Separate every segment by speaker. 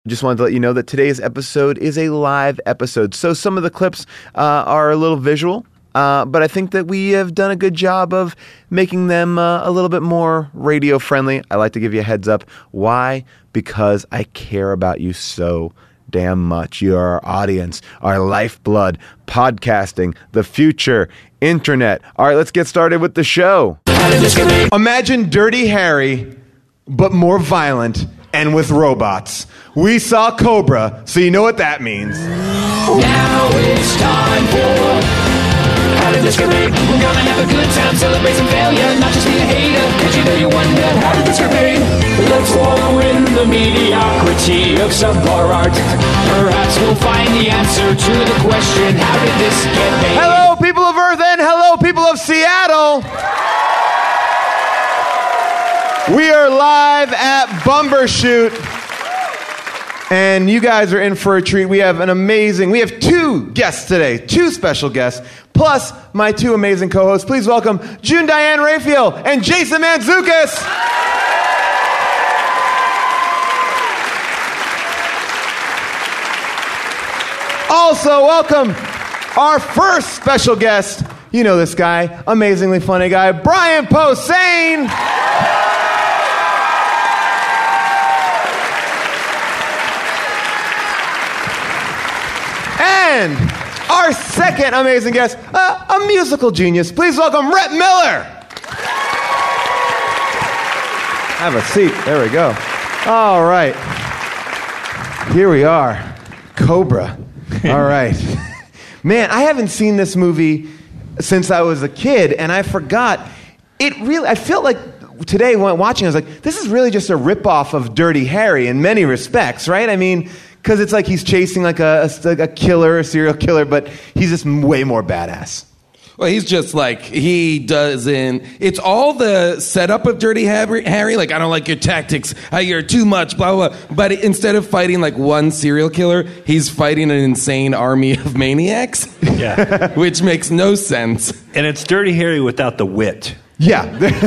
Speaker 1: Just wanted to let you know that today's episode is a live episode. So some of the clips are a little visual, but I think that we have done a good job of making them a little bit more radio friendly. I like to give you a heads up. Why? Because I care about you so damn much. You're our audience, our lifeblood, podcasting, the future, internet. All right, let's get started with the show. Imagine Dirty Harry, but more violent and with robots. We saw Cobra, so you know what that means.
Speaker 2: Now it's time for How Did This Get Made? We're gonna have a good time, celebrate some failure, not just be a hater, cause you know you wonder, how did this get made? Let's wallow in the mediocrity of subpar art. Perhaps we'll find the answer to the question, how did this get made?
Speaker 1: Hello, people of Earth, and hello, people of Seattle. We are live at Bumbershoot, and you guys are in for a treat. We have two guests today, two special guests, plus my two amazing co-hosts. Please welcome June Diane Raphael and Jason Mantzoukas. Also, welcome our first special guest. You know this guy, amazingly funny guy, Brian Posehn. And our second amazing guest, a musical genius. Please welcome Rhett Miller. Have a seat. There we go. All right. Here we are. Cobra. All right. Man, I haven't seen this movie since I was a kid, and I forgot. I felt like today when watching, I was like, this is really just a ripoff of Dirty Harry in many respects, right? I mean, because it's like he's chasing like a killer, a serial killer, but he's just way more badass.
Speaker 3: Well, he's just like, it's all the setup of Dirty Harry, like, I don't like your tactics, you're too much, blah, blah, blah. But instead of fighting like one serial killer, he's fighting an insane army of maniacs.
Speaker 4: Yeah.
Speaker 3: Which makes no sense.
Speaker 4: And it's Dirty Harry without the wit.
Speaker 1: Yeah.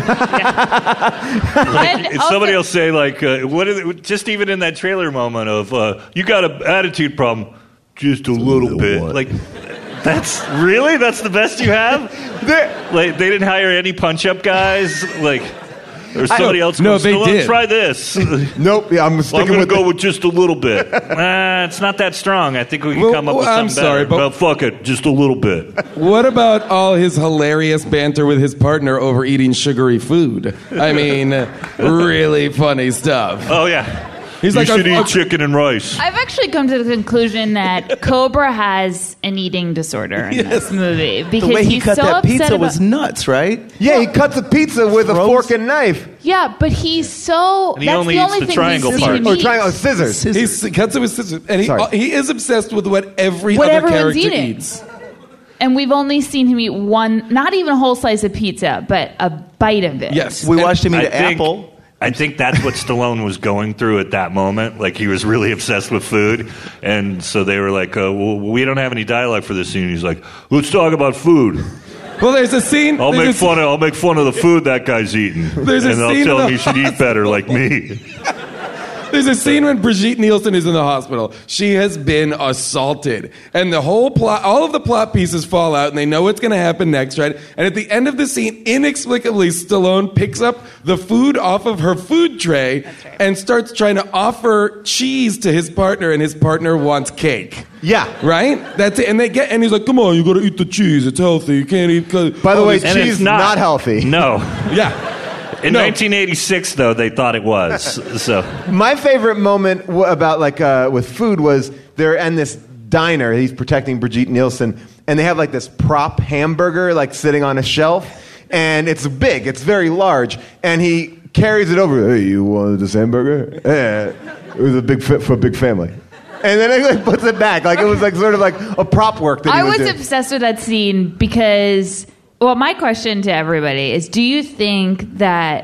Speaker 4: Somebody will say, like, what is it, just even in that trailer moment of, you got an attitude problem, just a little bit. What? Like, that's the best you have? Like, they didn't hire any punch-up guys? Like, or somebody else goes,
Speaker 3: they did.
Speaker 4: Try this.
Speaker 1: Nope, yeah, I'm
Speaker 4: going to go with just a little bit. It's not that strong. I think we can come up with something better. But fuck it, just a little bit.
Speaker 3: What about all his hilarious banter with his partner over eating sugary food? I mean, really funny stuff.
Speaker 4: Oh, yeah.
Speaker 3: He's
Speaker 4: you should eat chicken and rice.
Speaker 5: I've actually come to the conclusion that Cobra has an eating disorder in this movie. Because
Speaker 6: the way he cut
Speaker 5: so
Speaker 6: that pizza
Speaker 5: about...
Speaker 6: was nuts, right?
Speaker 1: Yeah, he cuts a pizza with a fork and knife.
Speaker 5: Yeah, but he's so...
Speaker 4: And he only eats the triangle part.
Speaker 1: Oh, triangle, scissors.
Speaker 3: He cuts it with scissors. And he is obsessed with what other character eats.
Speaker 5: And we've only seen him eat one, not even a whole slice of pizza, but a bite of it.
Speaker 3: Yes.
Speaker 6: We watched him eat an apple.
Speaker 4: I think that's what Stallone was going through at that moment. Like, he was really obsessed with food. And so they were like, well, we don't have any dialogue for this scene. He's like, let's talk about food.
Speaker 3: Well, there's a scene...
Speaker 4: I'll make fun of the food that guy's eating. And I'll tell him he should eat better like me.
Speaker 3: There's a scene when Brigitte Nielsen is in the hospital. She has been assaulted. And the whole plot, all of the plot pieces fall out, and they know what's going to happen next, right? And at the end of the scene, inexplicably, Stallone picks up the food off of her food tray and starts trying to offer cheese to his partner, and his partner wants cake.
Speaker 1: Yeah.
Speaker 3: Right? That's it. And he's like, come on, you got to eat the cheese. It's healthy. You can't eat...
Speaker 1: By the way, cheese not healthy.
Speaker 4: No.
Speaker 3: Yeah.
Speaker 4: In 1986, though, they thought it was. So
Speaker 1: my favorite moment about with food was they're in this diner. He's protecting Brigitte Nielsen, and they have like this prop hamburger like sitting on a shelf, and it's big. It's very large, and he carries it over. Hey, you wanted this hamburger? Yeah, it was a big fit for a big family. And then he like puts it back, like it was like sort of like a prop work that he was doing.
Speaker 5: Obsessed with that scene because. Well, my question to everybody is, do you think that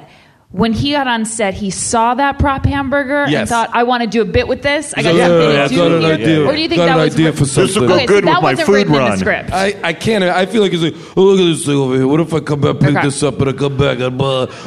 Speaker 5: when he got on set, he saw that prop hamburger and thought, I want to do a bit with this. I got something to do here. Or do you think that was
Speaker 3: idea for something?
Speaker 4: This will go good with my food
Speaker 5: written in
Speaker 4: run.
Speaker 5: the script.
Speaker 3: I can't. I feel like it's like, oh, look at this thing over here. What if I come back, pick this up, and I come back and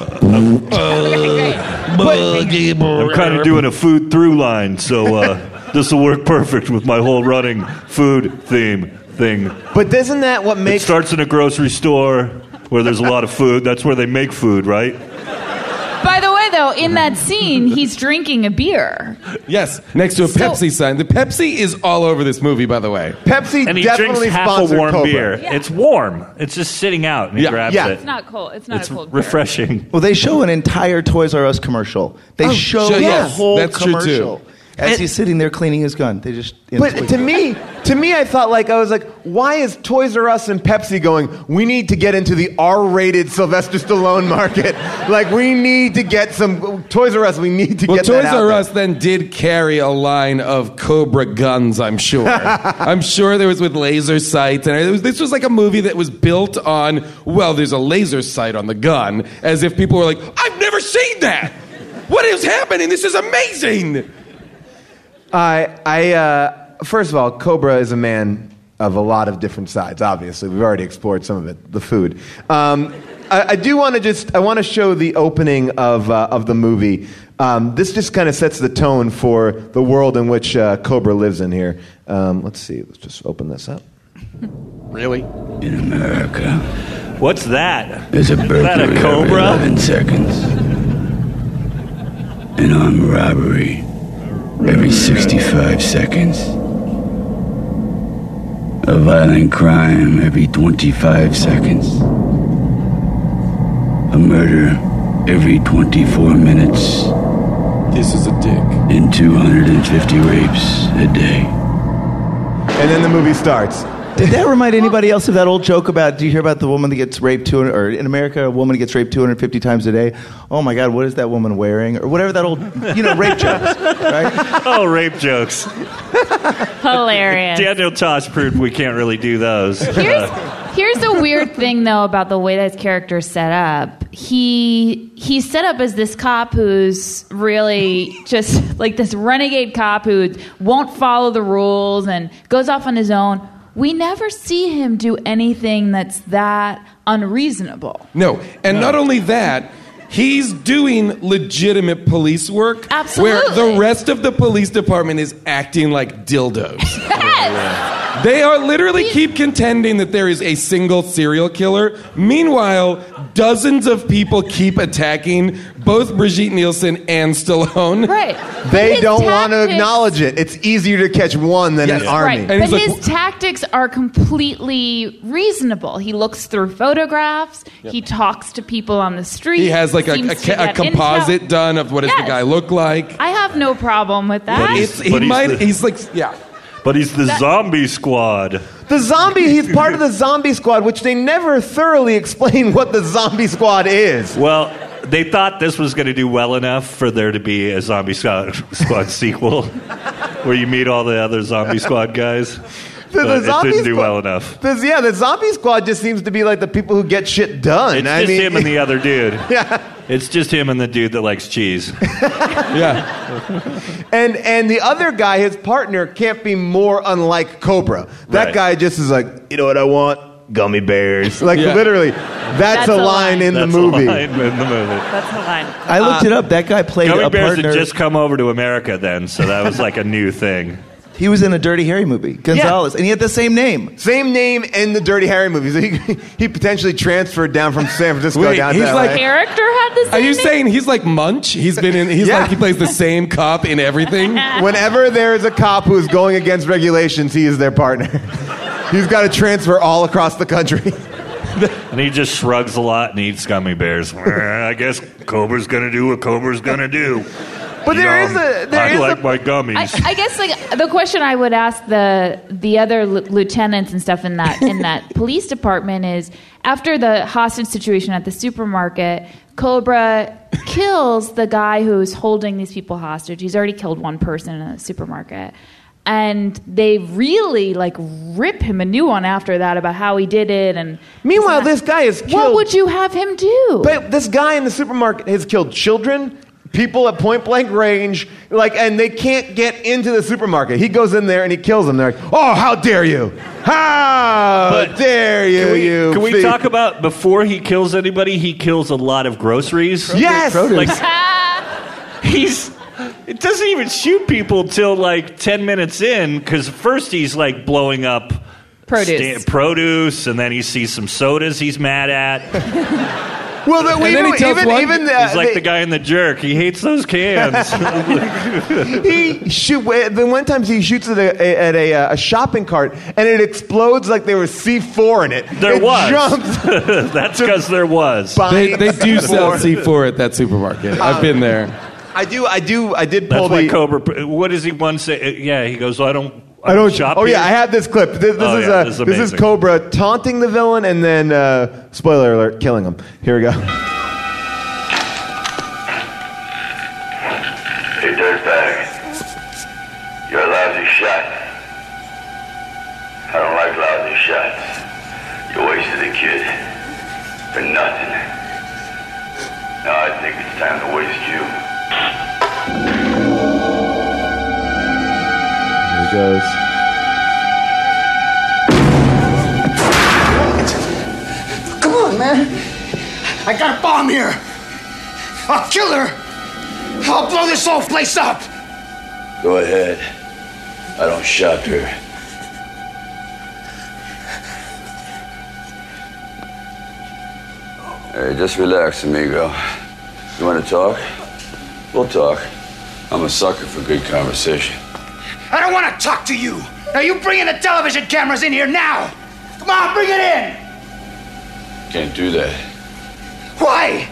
Speaker 4: I'm kind of doing a food through line, so this will work perfect with my whole running food theme thing.
Speaker 1: But isn't that what
Speaker 4: It
Speaker 1: makes...
Speaker 4: starts in a grocery store where there's a lot of food. That's where they make food, right?
Speaker 5: By the way, though, in that scene, he's drinking a beer.
Speaker 3: Yes, next to a Pepsi sign. The Pepsi is all over this movie, by the way.
Speaker 1: Pepsi
Speaker 4: And he
Speaker 1: definitely
Speaker 4: drinks half a
Speaker 1: sponsored
Speaker 4: warm
Speaker 1: Cobra.
Speaker 4: beer.
Speaker 5: Yeah.
Speaker 4: It's warm. It's just sitting out, and he grabs it.
Speaker 5: It's not cold. It's not
Speaker 4: It's
Speaker 5: a cold beer.
Speaker 4: refreshing.
Speaker 6: Well, they show an entire Toys R Us commercial. They show
Speaker 3: sure,
Speaker 6: the
Speaker 3: yes,
Speaker 6: whole
Speaker 3: that's true,
Speaker 6: commercial.
Speaker 3: too.
Speaker 6: As he's sitting there cleaning his gun. They just...
Speaker 1: But to me, I thought I was like, why is Toys R Us and Pepsi going, we need to get into the R-rated Sylvester Stallone market. We need to get some... Toys R Us, we need to get that
Speaker 3: Toys
Speaker 1: out
Speaker 3: R
Speaker 1: there.
Speaker 3: Us then did carry a line of Cobra guns, I'm sure. I'm sure there was with laser sights. And this was like a movie that was built on, well, there's a laser sight on the gun, as if people were like, I've never seen that! What is happening? This is amazing!
Speaker 1: First of all, Cobra is a man of a lot of different sides, obviously. We've already explored some of it, the food. I do want to I want to show the opening of the movie. This just kind of sets the tone for the world in which Cobra lives in here. Let's see, let's just open this up.
Speaker 3: Really?
Speaker 7: In America,
Speaker 4: What's that?
Speaker 7: there's a burglary
Speaker 4: That a
Speaker 7: every
Speaker 4: cobra?
Speaker 7: 11 seconds. An armed robbery every 65 seconds. A violent crime every 25 seconds. A murder every 24 minutes.
Speaker 3: This is a dick.
Speaker 7: And 250 rapes a day.
Speaker 1: And then the movie starts.
Speaker 6: Did that remind anybody else of that old joke about, do you hear about the woman that gets raped, or in America, a woman gets raped 250 times a day? Oh my God, what is that woman wearing? Or whatever that old, rape jokes, right?
Speaker 4: Oh, rape jokes.
Speaker 5: Hilarious.
Speaker 4: Daniel Tosh proved we can't really do those.
Speaker 5: Here's the weird thing, though, about the way that his character's set up. He's set up as this cop who's really just like this renegade cop who won't follow the rules and goes off on his own. We never see him do anything that's that unreasonable.
Speaker 3: No, and not only that, he's doing legitimate police work.
Speaker 5: Absolutely.
Speaker 3: Where the rest of the police department is acting like dildos.
Speaker 5: Yes!
Speaker 3: They are literally keep contending that there is a single serial killer. Meanwhile, dozens of people keep attacking both Brigitte Nielsen and Stallone.
Speaker 5: Right.
Speaker 1: They
Speaker 5: His
Speaker 1: don't want to
Speaker 5: tactics-
Speaker 1: acknowledge it. It's easier to catch one than an army.
Speaker 5: Right.
Speaker 3: And
Speaker 5: But
Speaker 3: he's like,
Speaker 5: his tactics are completely reasonable. He looks through photographs. He talks to people on the street.
Speaker 3: He has like
Speaker 5: seems to
Speaker 3: a
Speaker 5: get
Speaker 3: composite
Speaker 5: intel.
Speaker 3: done of what does the
Speaker 5: Yes.
Speaker 3: guy look like.
Speaker 5: I have no problem with that.
Speaker 4: But he's the zombie squad.
Speaker 1: He's part of the zombie squad, which they never thoroughly explain what the zombie squad is.
Speaker 4: Well, they thought this was going to do well enough for there to be a Zombie Squad sequel where you meet all the other Zombie Squad guys. But it didn't do well enough.
Speaker 1: The zombie squad just seems to be like the people who get shit done.
Speaker 4: It's just him and the other dude.
Speaker 1: Yeah.
Speaker 4: It's just him and the dude that likes cheese.
Speaker 3: Yeah.
Speaker 1: And the other guy, his partner, can't be more unlike Cobra. That
Speaker 4: Right.
Speaker 1: guy just is like, you know what I want? Gummy bears.
Speaker 3: Yeah.
Speaker 1: Literally, that's a line in the
Speaker 4: That's
Speaker 1: movie.
Speaker 4: a line in the movie.
Speaker 5: That's the line.
Speaker 6: I looked it up. That guy played
Speaker 4: Gummy
Speaker 6: a
Speaker 4: bears
Speaker 6: partner.
Speaker 4: had just come over to America then, so that was like a new thing.
Speaker 6: He was in a Dirty Harry movie, Gonzalez, and he had the same name.
Speaker 1: Same name in the Dirty Harry movies. He potentially transferred down from San Francisco
Speaker 3: Wait,
Speaker 1: down
Speaker 3: he's
Speaker 1: to
Speaker 3: like-
Speaker 1: LA.
Speaker 5: Character had the same
Speaker 3: Are you
Speaker 5: name?
Speaker 3: saying he's like Munch? He's been in. He's
Speaker 1: Yeah.
Speaker 3: like he plays the same cop in everything.
Speaker 1: Whenever there is a cop who is going against regulations, he is their partner. He's got to transfer all across the country.
Speaker 4: And he just shrugs a lot and eats gummy bears. I guess Cobra's gonna do what Cobra's gonna do.
Speaker 1: But
Speaker 4: I like my
Speaker 5: I
Speaker 4: gummies.
Speaker 5: guess like the question I would ask the other lieutenants and stuff in that police department is, after the hostage situation at the supermarket, Cobra kills the guy who's holding these people hostage. He's already killed one person in the supermarket. And they really like rip him a new one after that about how he did it. And
Speaker 1: Meanwhile, this guy is killed.
Speaker 5: what would you have him do?
Speaker 1: But this guy in the supermarket has killed children, people at point blank range, and they can't get into the supermarket. He goes in there and he kills them. They're like, "Oh, how dare you! How dare you!"
Speaker 4: Can we talk about before he kills anybody? He kills a lot of groceries.
Speaker 1: Yes.
Speaker 4: Like it doesn't even shoot people till like 10 minutes in, because first he's like blowing up produce, and then he sees some sodas he's mad at.
Speaker 1: Well, he's
Speaker 4: like the guy in The Jerk. He hates those cans.
Speaker 1: The one time he shoots at a shopping cart, and it explodes like there was C4 in it.
Speaker 4: There was.
Speaker 1: Jumps.
Speaker 4: That's because there was.
Speaker 3: They do sell C4 at that supermarket. I've been there.
Speaker 1: I did pull
Speaker 4: That's why Cobra. What does he once say? Yeah, he goes, I don't shop
Speaker 1: Oh
Speaker 4: here.
Speaker 1: yeah, I have this clip. This is
Speaker 4: amazing.
Speaker 1: Cobra taunting the villain and then spoiler alert, killing him. Here we go.
Speaker 8: Hey, dirtbag. You're a lousy shot. I don't like lousy shots. You wasted a kid for nothing. Now I think it's time to waste you.
Speaker 1: Here he goes.
Speaker 9: Come on, man. I got a bomb here. I'll kill her. I'll blow this whole place up.
Speaker 8: Go ahead. I don't shop here. Hey, just relax, amigo. You want to talk? We'll talk. I'm a sucker for good conversation.
Speaker 9: I don't want to talk to you. Now you bring in the television cameras in here now. Come on, bring it in.
Speaker 8: Can't do that.
Speaker 9: Why?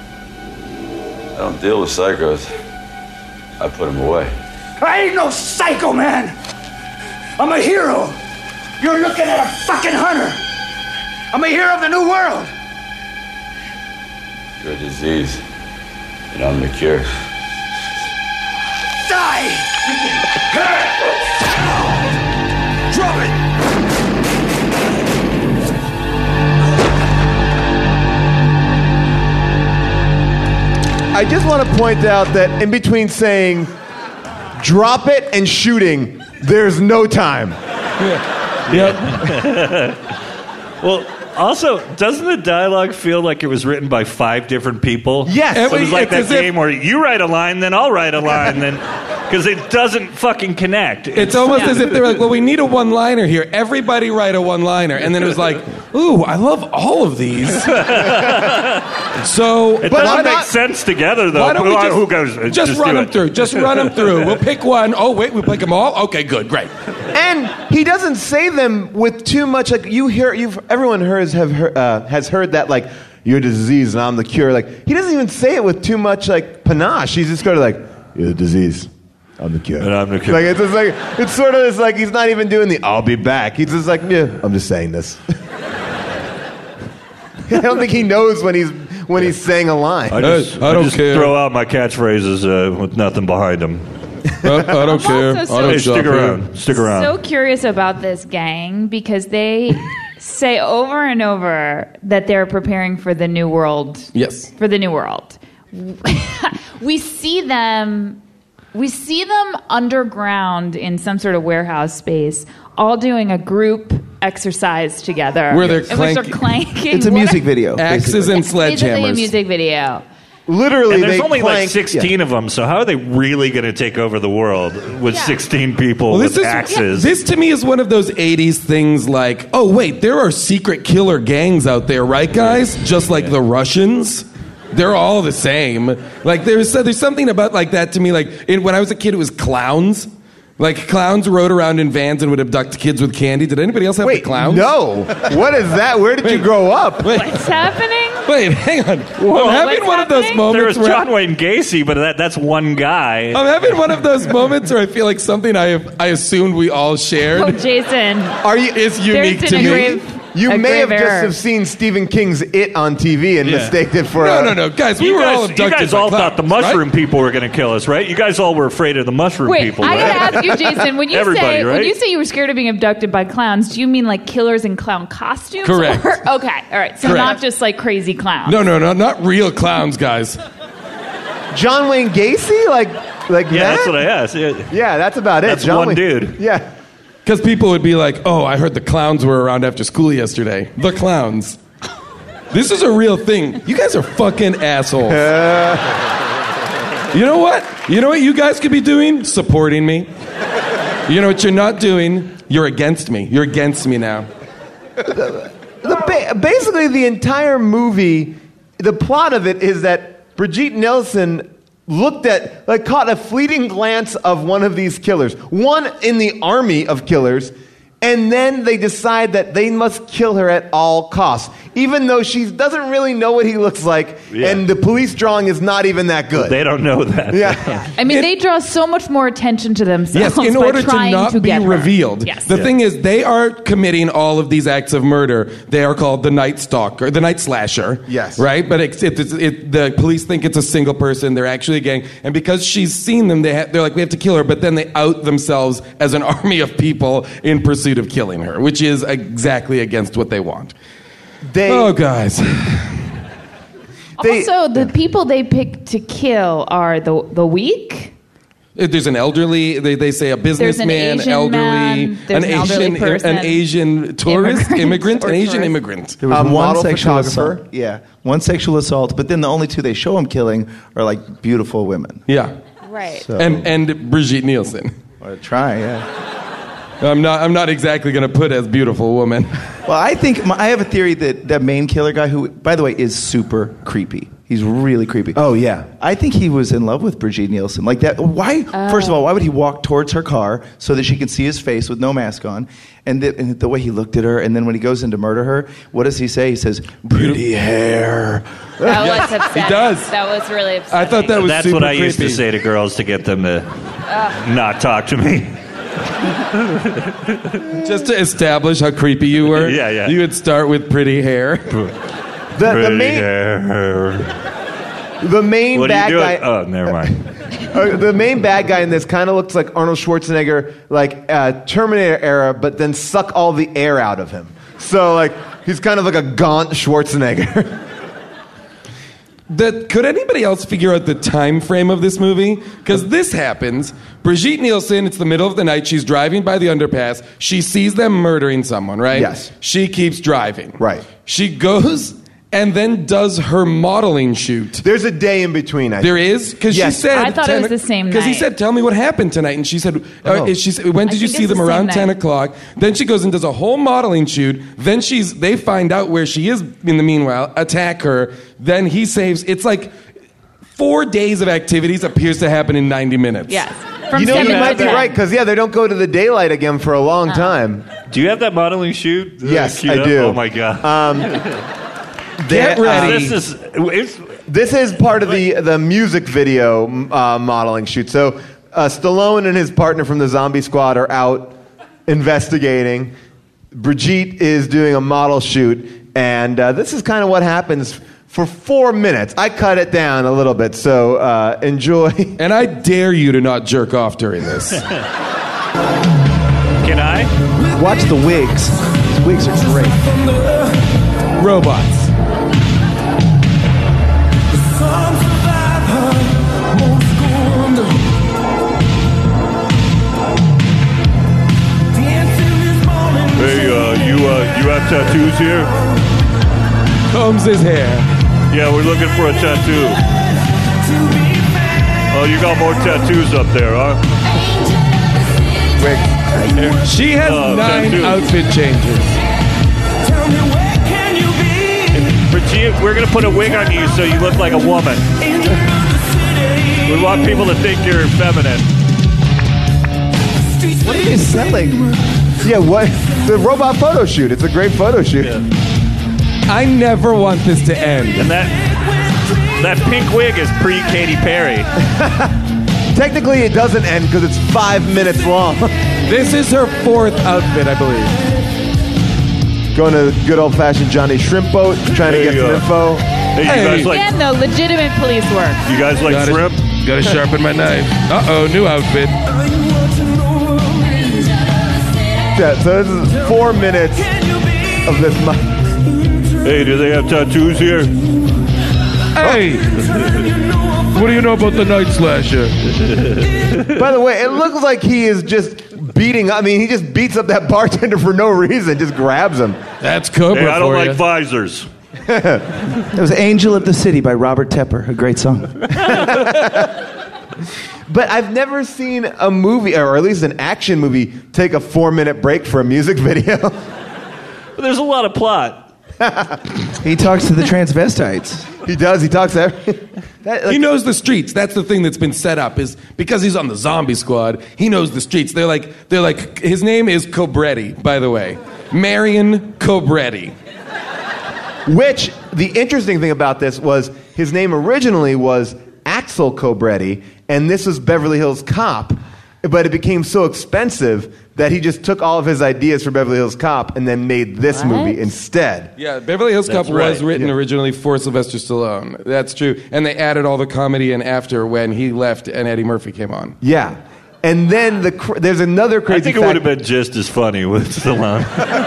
Speaker 8: I don't deal with psychos. I put them away.
Speaker 9: I ain't no psycho, man. I'm a hero. You're looking at a fucking hunter. I'm a hero of the new world.
Speaker 8: You're a disease, and I'm the cure.
Speaker 9: Die! Drop it!
Speaker 1: I just want to point out that in between saying drop it and shooting, there's no time.
Speaker 3: Yep.
Speaker 4: Well, also, doesn't the dialogue feel like it was written by 5 different people?
Speaker 1: Yes.
Speaker 4: So it was like
Speaker 3: It's
Speaker 4: that
Speaker 3: as
Speaker 4: game where you write a line, then I'll write a line, then because it doesn't fucking connect.
Speaker 3: It's almost as if they were like, well, we need a one-liner here. Everybody write a one-liner. And then it was like, ooh, I love all of these. So,
Speaker 4: It doesn't make sense together, though.
Speaker 3: Why don't we
Speaker 4: Who goes?
Speaker 3: just run
Speaker 4: do
Speaker 3: them
Speaker 4: it.
Speaker 3: through. Just run them through. We'll pick one. Oh, wait, we pick them all? Okay, good, great.
Speaker 1: And he doesn't say them with too much, like everyone has heard that, like, you're the disease and I'm the cure. Like, he doesn't even say it with too much, like, panache. He's just kind of like, you're the disease, I'm the cure.
Speaker 4: And I'm the cure.
Speaker 1: Like, it's just like, it's sort of just like, he's not even doing the I'll be back. He's just like, yeah, I'm just saying this. I don't think he knows when he's saying a line.
Speaker 4: I just
Speaker 3: care.
Speaker 4: throw out my catchphrases with nothing behind them.
Speaker 3: I don't care.
Speaker 5: also
Speaker 3: I don't
Speaker 4: Hey,
Speaker 3: shop
Speaker 4: stick
Speaker 3: here.
Speaker 4: around. Stick around.
Speaker 5: So curious about this gang because they say over and over that they're preparing for the new world.
Speaker 3: Yes.
Speaker 5: For the new world. We see them underground in some sort of warehouse space, all doing a group exercise together.
Speaker 3: Where they're
Speaker 5: in which they're clanking.
Speaker 6: It's a music video.
Speaker 3: Axes and
Speaker 5: Basically a
Speaker 3: sledgehammers.
Speaker 5: music video.
Speaker 1: Literally,
Speaker 4: And there's
Speaker 1: they
Speaker 4: only like
Speaker 1: clank-
Speaker 4: 16 of them, so how are they really going to take over the world with 16 people with axes?
Speaker 3: This to me is one of those 80s things like, oh, wait, there are secret killer gangs out there, right, guys? Just like the Russians. They're all the same. Like, there's something about like that to me. Like, when I was a kid, it was clowns. Like, clowns rode around in vans and would abduct kids with candy. Did anybody else have the
Speaker 1: Wait,
Speaker 3: clowns?
Speaker 1: no. What is that? Where did you grow up?
Speaker 5: What's happening?
Speaker 3: Wait, hang on. I'm having one of those
Speaker 5: happening?
Speaker 3: moments
Speaker 4: There was
Speaker 3: where
Speaker 4: John Wayne Gacy, but that's one guy.
Speaker 3: I'm having one of those moments where I feel like something I assumed we all shared
Speaker 5: Oh, Jason.
Speaker 1: Are you?
Speaker 3: is unique
Speaker 5: There's
Speaker 3: to
Speaker 5: an
Speaker 3: me.
Speaker 5: grave.
Speaker 1: You
Speaker 5: a
Speaker 1: may have
Speaker 5: grave
Speaker 1: just
Speaker 5: error.
Speaker 1: have seen Stephen King's It on TV and mistaked it for
Speaker 3: No, guys, we were all abducted.
Speaker 4: You guys
Speaker 3: by
Speaker 4: all thought the
Speaker 3: clowns,
Speaker 4: mushroom
Speaker 3: right?
Speaker 4: people were going to kill us, right? You guys all were afraid of the mushroom
Speaker 5: Wait,
Speaker 4: people,
Speaker 5: I
Speaker 4: right?
Speaker 5: gotta ask you, Jason. When you
Speaker 4: Everybody,
Speaker 5: say
Speaker 4: right?
Speaker 5: when you say you were scared of being abducted by clowns, do you mean like killers in clown costumes?
Speaker 3: Correct.
Speaker 5: Or- okay, all right. So
Speaker 3: Correct.
Speaker 5: not just like crazy clowns.
Speaker 3: No, not real clowns, guys.
Speaker 1: John Wayne Gacy, like
Speaker 4: Yeah,
Speaker 1: that?
Speaker 4: that's what I asked.
Speaker 1: Yeah, that's about it.
Speaker 4: That's
Speaker 1: John
Speaker 4: one
Speaker 1: Wayne-
Speaker 4: dude.
Speaker 1: Yeah.
Speaker 3: Because people would be like, "Oh, I heard the clowns were around after school yesterday." The clowns. This is a real thing. You guys are fucking assholes. You know what? You know what you guys could be doing? Supporting me. You know what you're not doing? You're against me. You're against me now.
Speaker 1: Basically, the entire movie, the plot of it is that Brigitte Nielsen caught a fleeting glance of one of these killers, one in the army of killers, and then they decide that they must kill her at all costs, even though she doesn't really know what he looks like, and the police drawing is not even that good.
Speaker 4: They don't know that.
Speaker 1: Yeah.
Speaker 5: I mean, they draw so much more attention to themselves.
Speaker 3: Yes, in
Speaker 5: by
Speaker 3: order to
Speaker 5: trying
Speaker 3: not
Speaker 5: to
Speaker 3: be
Speaker 5: get her.
Speaker 3: revealed.
Speaker 5: Yes.
Speaker 3: The thing is, they are committing all of these acts of murder. They are called the Night Stalker, the Night Slasher.
Speaker 1: Yes.
Speaker 3: Right? But the police think it's a single person. They're actually a gang. And because she's seen them, they're like, we have to kill her. But then they out themselves as an army of people in pursuit of killing her, which is exactly against what they want. Oh, guys.
Speaker 5: Also, the people they pick to kill are the weak.
Speaker 3: There's an elderly, they say a businessman,
Speaker 5: Asian
Speaker 3: elderly,
Speaker 5: man, there's an elderly person,
Speaker 3: an Asian tourist, immigrant, an Asian immigrant.
Speaker 6: There was one
Speaker 1: model
Speaker 6: sexual
Speaker 1: photographer.
Speaker 6: assault. Yeah, one sexual assault. But then the only two they show him killing are like beautiful women.
Speaker 3: Yeah.
Speaker 5: Right.
Speaker 6: So,
Speaker 3: And Brigitte Nielsen.
Speaker 6: or try, yeah.
Speaker 3: I'm not exactly going to put as beautiful woman.
Speaker 6: Well, I think I have a theory that that main killer guy, who, by the way, is super creepy. He's really creepy.
Speaker 1: Oh, yeah.
Speaker 6: I think he was in love with Brigitte Nielsen. Like that. Why? First of all, why would he walk towards her car so that she can see his face with no mask on? And the way he looked at her, and then when he goes in to murder her, what does he say? He says, "Pretty hair."
Speaker 5: That was upsetting.
Speaker 3: He does.
Speaker 5: That was really upsetting.
Speaker 3: I thought that was
Speaker 4: That's
Speaker 3: super
Speaker 4: what I used to
Speaker 3: creepy.
Speaker 4: say to girls to get them to not talk to me.
Speaker 3: Just to establish how creepy you were.
Speaker 4: Yeah.
Speaker 3: You would start with pretty hair.
Speaker 1: The main
Speaker 4: What are
Speaker 1: bad
Speaker 4: you doing?
Speaker 1: guy.
Speaker 4: Oh, never mind.
Speaker 1: The main bad guy in this kind of looks like Arnold Schwarzenegger, like Terminator era, but then suck all the air out of him. So like he's kind of like a gaunt Schwarzenegger.
Speaker 3: Could anybody else figure out the time frame of this movie? Because this happens. Brigitte Nielsen, it's the middle of the night. She's driving by the underpass. She sees them murdering someone, right?
Speaker 1: Yes.
Speaker 3: She keeps driving.
Speaker 1: Right.
Speaker 3: She goes and then does her modeling shoot.
Speaker 1: There's a day in between. I
Speaker 3: There
Speaker 1: think.
Speaker 3: is? Because
Speaker 1: Yes.
Speaker 3: she said...
Speaker 5: I thought it was the same
Speaker 3: Because he
Speaker 5: night.
Speaker 3: said, tell me what happened tonight. And she said, she said when did you
Speaker 5: think
Speaker 3: see
Speaker 5: it's
Speaker 3: them
Speaker 5: the
Speaker 3: around
Speaker 5: same
Speaker 3: 10
Speaker 5: night.
Speaker 3: o'clock? Then she goes and does a whole modeling shoot. Then they find out where she is in the meanwhile, attack her. Then he saves... It's like 4 days of activities appears to happen in 90 minutes.
Speaker 5: Yes. From
Speaker 1: You know,
Speaker 5: 7
Speaker 1: you
Speaker 5: to
Speaker 1: might be
Speaker 5: 10.
Speaker 1: right because they don't go to the daylight again for a long time.
Speaker 4: Do you have that modeling shoot?
Speaker 1: Yes,
Speaker 4: queued
Speaker 1: I
Speaker 4: up?
Speaker 1: do.
Speaker 4: Oh my god!
Speaker 3: Get ready.
Speaker 4: This is
Speaker 1: This is part of the music video modeling shoot. So Stallone and his partner from the Zombie Squad are out investigating. Brigitte is doing a model shoot, and this is kind of what happens for 4 minutes. I cut it down a little bit, so enjoy.
Speaker 3: And I dare you to not jerk off during this.
Speaker 4: Can I?
Speaker 6: Watch the wigs. These wigs are great.
Speaker 3: Robots.
Speaker 4: Hey, you have tattoos here?
Speaker 3: Combs his hair.
Speaker 4: Yeah, we're looking for a tattoo. Oh, you got more tattoos up there, huh?
Speaker 3: She has 9
Speaker 4: tattoos.
Speaker 3: outfit changes.
Speaker 4: Brigitte, we're gonna put a wig on you so you look like a woman. We want people to think you're feminine.
Speaker 6: What are you selling?
Speaker 1: Yeah, what? The robot photo shoot. It's a great photo shoot.
Speaker 3: I never want this to end.
Speaker 4: And that pink wig is pre Katy Perry.
Speaker 1: Technically, it doesn't end because it's 5 minutes long.
Speaker 3: This is her 4th outfit, I believe.
Speaker 1: going to good old-fashioned Johnny Shrimp Boat, trying to
Speaker 4: There
Speaker 1: get
Speaker 4: you
Speaker 1: some
Speaker 4: go.
Speaker 1: info.
Speaker 4: Hey, you guys like
Speaker 5: Again, though, legitimate police work.
Speaker 4: you guys like shrimp?
Speaker 3: Gotta sharpen my knife. Uh-oh, new outfit.
Speaker 1: Yeah, so this is 4 minutes of this.
Speaker 4: Hey, do they have tattoos here?
Speaker 3: Hey! What do you know about the Night Slasher?
Speaker 1: By the way, it looks like he is just beating. I mean, he just beats up that bartender for no reason. Just grabs him.
Speaker 3: That's Cobra
Speaker 4: Hey, I don't
Speaker 3: for
Speaker 4: like
Speaker 3: you.
Speaker 4: visors.
Speaker 6: It was Angel of the City by Robert Tepper, a great song.
Speaker 1: But I've never seen a movie, or at least an action movie, take a 4-minute break for a music video.
Speaker 4: There's a lot of plot.
Speaker 6: He talks to the transvestites.
Speaker 1: He does. He talks
Speaker 3: He knows the streets. That's the thing that's been set up, is because he's on the zombie squad, he knows the streets. They're like, his name is Cobretti, by the way. Marion Cobretti.
Speaker 1: Which, the interesting thing about this was his name originally was Axel Cobretti, and this was Beverly Hills Cop, but it became so expensive that he just took all of his ideas for Beverly Hills Cop and then made this movie instead.
Speaker 3: Yeah, Beverly Hills Cop was written originally for Sylvester Stallone. That's true. And they added all the comedy in after when he left and Eddie Murphy came on.
Speaker 1: Yeah. And then there's another crazy
Speaker 4: I think it would have been just as funny with Stallone.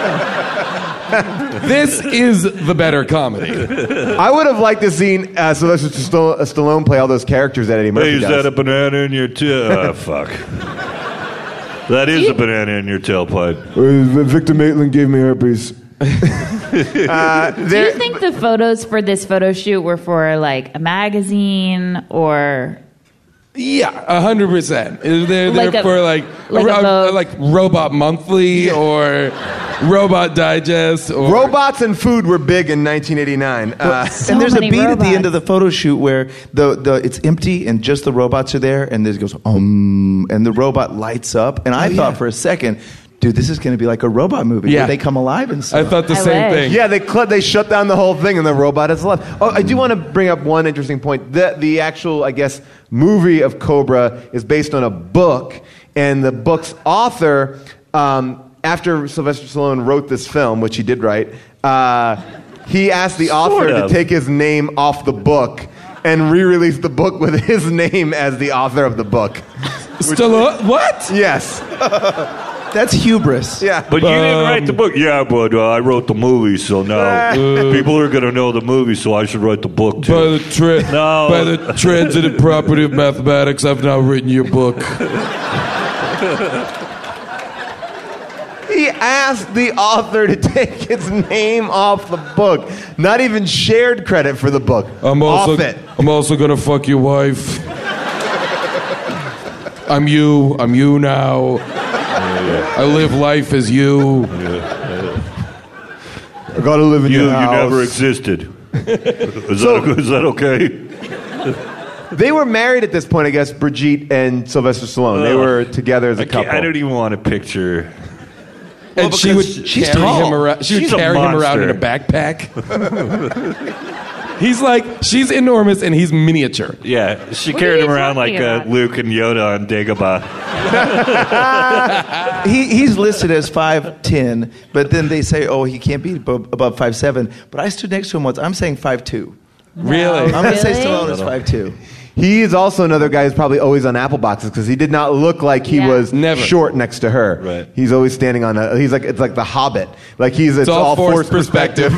Speaker 3: This is the better comedy.
Speaker 1: I would have liked to seen Sylvester Stallone play all those characters that Eddie Murphy
Speaker 4: Hey, is
Speaker 1: does.
Speaker 4: that a banana in your tail? Fuck. That is a banana in your tailpipe.
Speaker 1: Victor Maitland gave me herpes.
Speaker 5: Do you think the photos for this photo shoot were for like a magazine or?
Speaker 3: Yeah, 100%. They're
Speaker 5: Like a-
Speaker 3: for
Speaker 5: like a Vogue.
Speaker 3: like Robot Monthly or Robot Digest. Or
Speaker 1: Robots and food were big in 1989.
Speaker 5: So
Speaker 6: And there's a
Speaker 5: many
Speaker 6: beat at the end
Speaker 5: robots.
Speaker 6: of the photo shoot where the it's empty and just the robots are there, and it goes and the robot lights up, and I thought for a second, dude, this is going to be like a robot movie
Speaker 3: Yeah.
Speaker 6: where they come alive and
Speaker 3: I
Speaker 6: stuff.
Speaker 3: thought the
Speaker 5: I
Speaker 3: same
Speaker 5: wish.
Speaker 3: thing.
Speaker 1: Yeah, they shut down the whole thing and the robot is alive. Oh, I do want to bring up one interesting point. The actual, I guess, movie of Cobra is based on a book, and the book's author, after Sylvester Stallone wrote this film, which he did write, he asked the author
Speaker 4: Sort
Speaker 1: to
Speaker 4: of.
Speaker 1: take his name off the book and re-release the book with his name as the author of the book.
Speaker 3: Stallone, what?
Speaker 1: Yes.
Speaker 6: That's hubris.
Speaker 1: Yeah.
Speaker 4: But you didn't write the book. Yeah, but I wrote the movie, so now people are going to know the movie, so I should write the book
Speaker 3: By
Speaker 4: too.
Speaker 3: the transitive property of mathematics, I've now written your book.
Speaker 1: He asked the author to take his name off the book. Not even shared credit for the book.
Speaker 3: I'm also
Speaker 1: off it.
Speaker 3: gonna fuck your wife. I'm you now. I live life as you.
Speaker 1: I gotta live in
Speaker 4: You
Speaker 1: your house.
Speaker 4: never existed. Is that okay?
Speaker 1: They were married at this point, I guess, Brigitte and Sylvester Stallone. They were together as a couple.
Speaker 4: I don't even want to picture.
Speaker 3: And she would
Speaker 6: she's
Speaker 3: carry
Speaker 6: tall.
Speaker 3: him around. She would
Speaker 4: She's a
Speaker 3: carry him around in a
Speaker 4: monster.
Speaker 3: backpack. He's like, she's enormous and he's miniature.
Speaker 4: Yeah, she
Speaker 5: What
Speaker 4: carried
Speaker 5: are
Speaker 4: him
Speaker 5: you
Speaker 4: around like
Speaker 5: talking about?
Speaker 4: Luke and Yoda on Dagobah.
Speaker 6: He's listed as 5'10", but then they say, oh, he can't be above 5'7". But I stood next to him once. I'm saying 5'2".
Speaker 3: Really?
Speaker 6: I'm going to say
Speaker 5: Really?
Speaker 6: Stallone is 5'2".
Speaker 1: He is also another guy who's probably always on apple boxes because he did not look like he
Speaker 5: Yeah.
Speaker 1: was
Speaker 3: Never.
Speaker 1: short next to her.
Speaker 4: Right.
Speaker 1: He's always standing on a. He's like it's like the Hobbit. Like it's
Speaker 3: all
Speaker 1: forced
Speaker 3: forced
Speaker 1: perspective.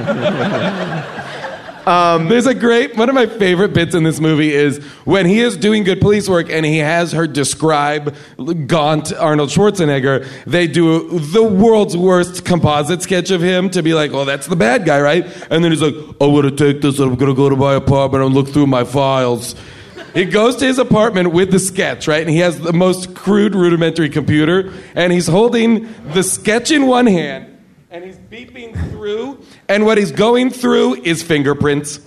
Speaker 3: There's a great, one of my favorite bits in this movie is when he is doing good police work and he has her describe gaunt Arnold Schwarzenegger, they do the world's worst composite sketch of him to be like, oh, that's the bad guy, right? And then he's like, I'm going to take this and I'm going to go to my apartment and look through my files. He goes to his apartment with the sketch, right? And he has the most crude, rudimentary computer, and he's holding the sketch in one hand, and he's beeping through, and what he's going through is fingerprints.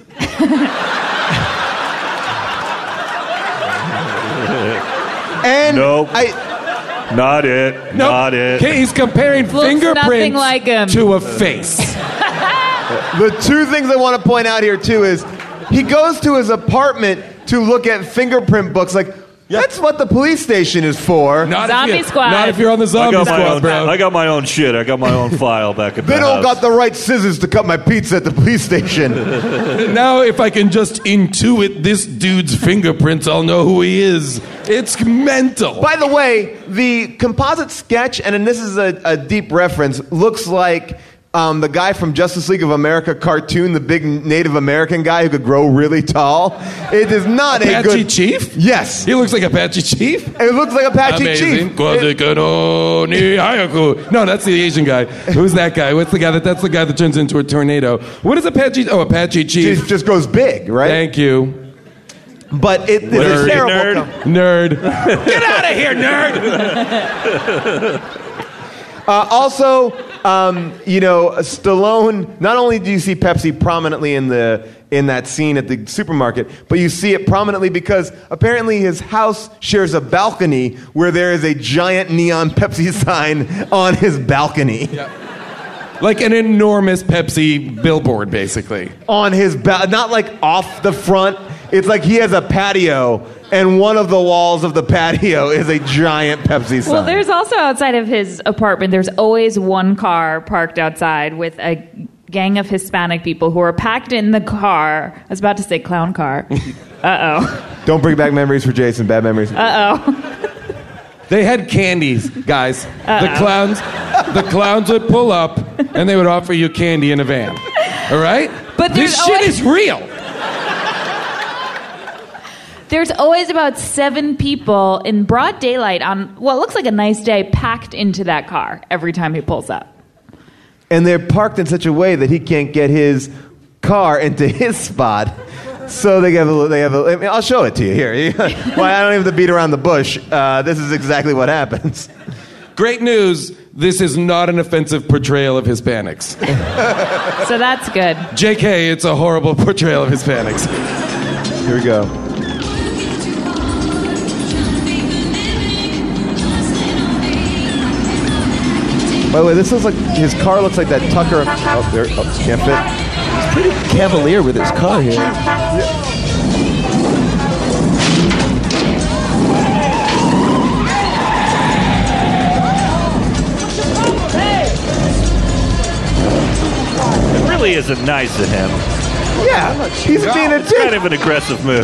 Speaker 1: And
Speaker 4: Nope. Not it.
Speaker 3: Nope.
Speaker 4: Not it.
Speaker 3: Okay, he's comparing
Speaker 5: Looks
Speaker 3: fingerprints
Speaker 5: nothing like him.
Speaker 3: to a face.
Speaker 1: the two things I want to point out here too is he goes to his apartment to look at fingerprint books. Like, That's what the police station is for.
Speaker 5: Zombie squad.
Speaker 3: Not if you're on the
Speaker 4: I
Speaker 3: zombie
Speaker 4: got my
Speaker 3: squad,
Speaker 4: own.
Speaker 3: bro.
Speaker 4: I got my own shit. I got my own file back at the
Speaker 1: They don't
Speaker 4: house.
Speaker 1: got the right scissors to cut my pizza at the police station.
Speaker 3: Now, if I can just intuit this dude's fingerprints, I'll know who he is. It's mental.
Speaker 1: By the way, the composite sketch, and this is a deep reference, looks like the guy from Justice League of America cartoon, the big Native American guy who could grow really tall. It is not a
Speaker 3: Apache
Speaker 1: good...
Speaker 3: Chief?
Speaker 1: Yes.
Speaker 3: He looks like Apache Chief?
Speaker 1: It looks like Apache
Speaker 3: Amazing.
Speaker 1: Chief.
Speaker 3: No, that's the Asian guy. Who's that guy? That's the guy that turns into a tornado. What is Apache? Oh, Apache Chief.
Speaker 1: Chief just grows big, right?
Speaker 3: Thank you.
Speaker 1: But it is a
Speaker 3: Nerd.
Speaker 1: terrible...
Speaker 3: Nerd. Get out of here, nerd!
Speaker 1: Also, Stallone, not only do you see Pepsi prominently in that scene at the supermarket, but you see it prominently because apparently his house shares a balcony where there is a giant neon Pepsi sign on his balcony.
Speaker 3: Yeah. Like an enormous Pepsi billboard, basically.
Speaker 1: On his not like off the front. It's like he has a patio, and one of the walls of the patio is a giant Pepsi sign.
Speaker 5: Well, there's also outside of his apartment, there's always one car parked outside with a gang of Hispanic people who are packed in the car. I was about to say clown car. Uh-oh.
Speaker 1: Don't bring back memories for Jason. Bad memories.
Speaker 5: Uh-oh.
Speaker 3: They had candies, guys. The clowns would pull up, and they would offer you candy in a van. All right?
Speaker 5: But
Speaker 3: this shit is real.
Speaker 5: There's always about 7 people in broad daylight on what looks like a nice day packed into that car every time he pulls up.
Speaker 1: And they're parked in such a way that he can't get his car into his spot. So they have I'll show it to you here. Well, I don't even have to beat around the bush. This is exactly what happens.
Speaker 3: Great news. This is not an offensive portrayal of Hispanics.
Speaker 5: So that's good.
Speaker 3: JK, it's a horrible portrayal of Hispanics.
Speaker 1: Here we go. By the way, this looks like his car looks like that Tucker. Oh, there. Oh, can't fit.
Speaker 6: He's pretty cavalier with his car here.
Speaker 4: It really isn't nice of him.
Speaker 1: Yeah, he's being a
Speaker 4: It's kind of an aggressive move.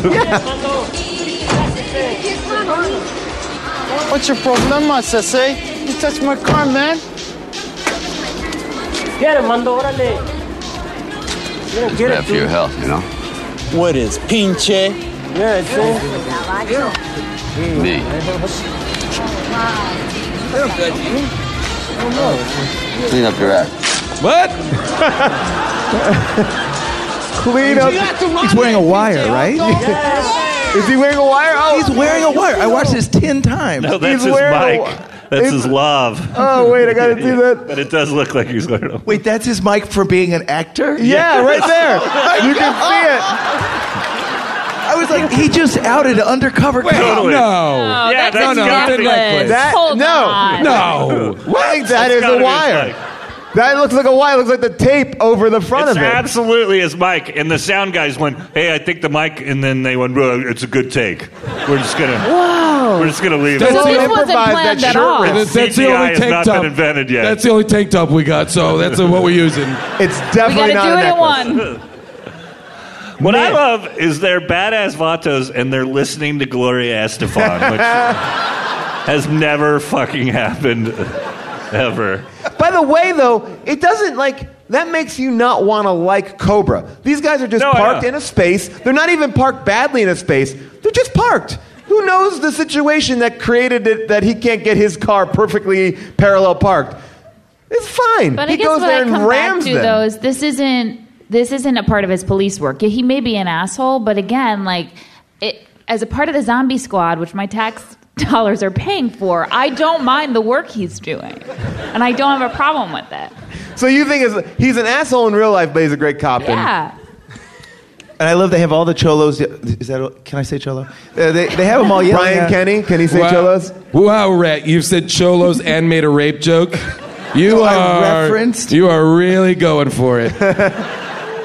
Speaker 10: What's your problema, Sese? You touched my car, man. Get him, Mando, órale. Get
Speaker 7: Bad for your health, you know?
Speaker 10: What is pinche? Yeah, it's
Speaker 7: Me. Clean up your act.
Speaker 3: What?
Speaker 1: Clean up.
Speaker 6: He's wearing a wire, right?
Speaker 1: Is he wearing a wire? Oh,
Speaker 6: He's wearing a wire. I watched this 10 times.
Speaker 4: No, that's
Speaker 1: He's
Speaker 4: his
Speaker 1: wearing
Speaker 4: mic. That's his love.
Speaker 1: Oh, wait, I gotta do that.
Speaker 4: But it does look like he's wearing a...
Speaker 6: Wait, that's his mic for being an actor?
Speaker 1: Yeah, right there. You can see it.
Speaker 6: I was like, he just outed an undercover cop.
Speaker 4: Totally.
Speaker 3: No.
Speaker 5: Oh,
Speaker 4: Yeah,
Speaker 5: that's
Speaker 4: that's
Speaker 5: a
Speaker 4: got
Speaker 3: the necklace.
Speaker 1: That-
Speaker 5: Hold
Speaker 1: no.
Speaker 5: on.
Speaker 3: No.
Speaker 1: I think that is
Speaker 4: gotta
Speaker 1: a
Speaker 4: be his
Speaker 1: wire.
Speaker 4: mic.
Speaker 1: That looks like a wire. It looks like the tape over the front
Speaker 4: It's
Speaker 1: of it.
Speaker 4: absolutely his mic. And the sound guys went, "Hey, I think the mic," and then they went, "Well, it's a good take. We're just gonna leave
Speaker 3: That's
Speaker 4: it."
Speaker 5: So
Speaker 3: the
Speaker 5: this
Speaker 3: only-
Speaker 5: wasn't
Speaker 1: improvise
Speaker 5: planned
Speaker 1: that
Speaker 5: at all.
Speaker 1: short
Speaker 3: That's the
Speaker 4: CGI
Speaker 3: only
Speaker 4: has
Speaker 3: tank
Speaker 4: not
Speaker 3: top.
Speaker 4: been invented yet.
Speaker 3: That's the only tank top we got, so that's what we're using.
Speaker 1: It's
Speaker 5: We
Speaker 1: definitely
Speaker 5: gotta
Speaker 1: not
Speaker 5: do
Speaker 1: a
Speaker 5: it in
Speaker 1: necklace.
Speaker 5: one.
Speaker 4: What I love is they're badass vatos and they're listening to Gloria Estefan, which has never fucking happened ever.
Speaker 1: By the way, though, it doesn't that makes you not want to like Cobra. These guys are just
Speaker 4: No, I
Speaker 1: parked
Speaker 4: know.
Speaker 1: in a space. They're not even parked badly in a space. They're just parked. Who knows the situation that created it that he can't get his car perfectly parallel parked? It's fine.
Speaker 5: But
Speaker 1: he
Speaker 5: I guess
Speaker 1: goes
Speaker 5: what
Speaker 1: there
Speaker 5: I
Speaker 1: and
Speaker 5: come back
Speaker 1: rams
Speaker 5: to
Speaker 1: them.
Speaker 5: though is this isn't a part of his police work. He may be an asshole, but again, as a part of the zombie squad, which my tax dollars are paying for, I don't mind the work he's doing, and I don't have a problem with it.
Speaker 1: So you think he's an asshole in real life, but he's a great cop.
Speaker 5: Yeah.
Speaker 6: And I love they have all the cholos. Is that, can I say cholo? They have them all yelling.
Speaker 1: Brian
Speaker 6: at-
Speaker 1: Kenny, can he say
Speaker 3: Wow.
Speaker 1: cholos?
Speaker 3: Wow, Rhett, you've said cholos and made a rape joke. You
Speaker 6: So I
Speaker 3: are
Speaker 6: referenced-
Speaker 3: You are really going for it.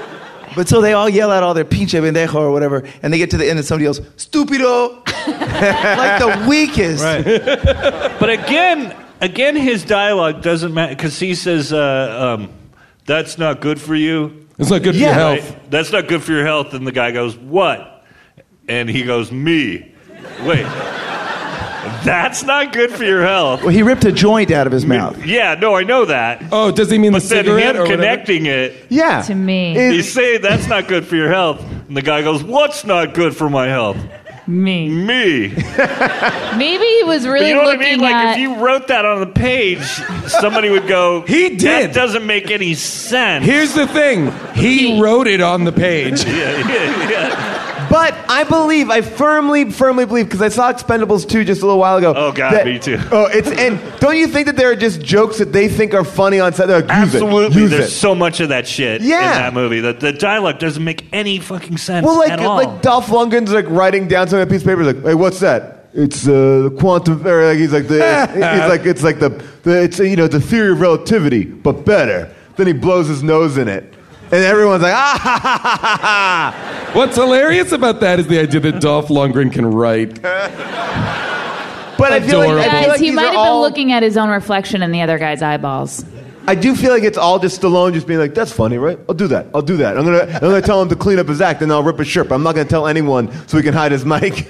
Speaker 6: But so they all yell out all their pinche pendejo or whatever, and they get to the end and somebody yells, stupido. Like the weakest.
Speaker 4: Right. But again, his dialogue doesn't matter because he says, that's not good for you.
Speaker 3: It's not good for your health.
Speaker 4: Right? That's not good for your health. And the guy goes, what? And he goes, me. Wait. That's not good for your health.
Speaker 6: Well, he ripped a joint out of his mouth.
Speaker 4: Yeah, no, I know that.
Speaker 3: Oh, does he mean
Speaker 4: but
Speaker 3: the cigarette
Speaker 4: then him
Speaker 3: or
Speaker 4: connecting it?
Speaker 1: Yeah.
Speaker 5: To me.
Speaker 4: He's saying that's not good for your health. And the guy goes, what's not good for my health?
Speaker 5: Me.
Speaker 4: Me.
Speaker 5: Maybe he was really
Speaker 4: you know what I
Speaker 5: looking
Speaker 4: mean? Like,
Speaker 5: at...
Speaker 4: if you wrote that on the page, somebody would go,
Speaker 3: He did.
Speaker 4: That doesn't make any sense.
Speaker 3: Here's the thing. He wrote it on the page.
Speaker 4: yeah.
Speaker 1: But I firmly believe, because I saw Expendables 2 just a little while ago.
Speaker 4: Oh, God, me too.
Speaker 1: Oh, and don't you think that there are just jokes that they think are funny on set? They're like,
Speaker 4: Absolutely.
Speaker 1: use
Speaker 4: There's
Speaker 1: it.
Speaker 4: so much of that shit in that movie. The dialogue doesn't make any fucking sense at all.
Speaker 1: Like Dolph Lundgren's like writing down something on a piece of paper. He's like, hey, what's that? It's quantum. Or like he's like it's like the theory of relativity, but better. Then he blows his nose in it. And everyone's like, ah, ha, ha, ha, ha, ha.
Speaker 3: What's hilarious about that is the idea that Dolph Lundgren can write.
Speaker 1: But I feel like
Speaker 5: he
Speaker 1: these
Speaker 5: might
Speaker 1: are
Speaker 5: have
Speaker 1: all,
Speaker 5: been looking at his own reflection in the other guy's eyeballs.
Speaker 1: I do feel like it's all just Stallone just being like, that's funny, right? I'll do that. I'm gonna tell him to clean up his act, and then I'll rip his shirt. But I'm not gonna tell anyone so he can hide his mic.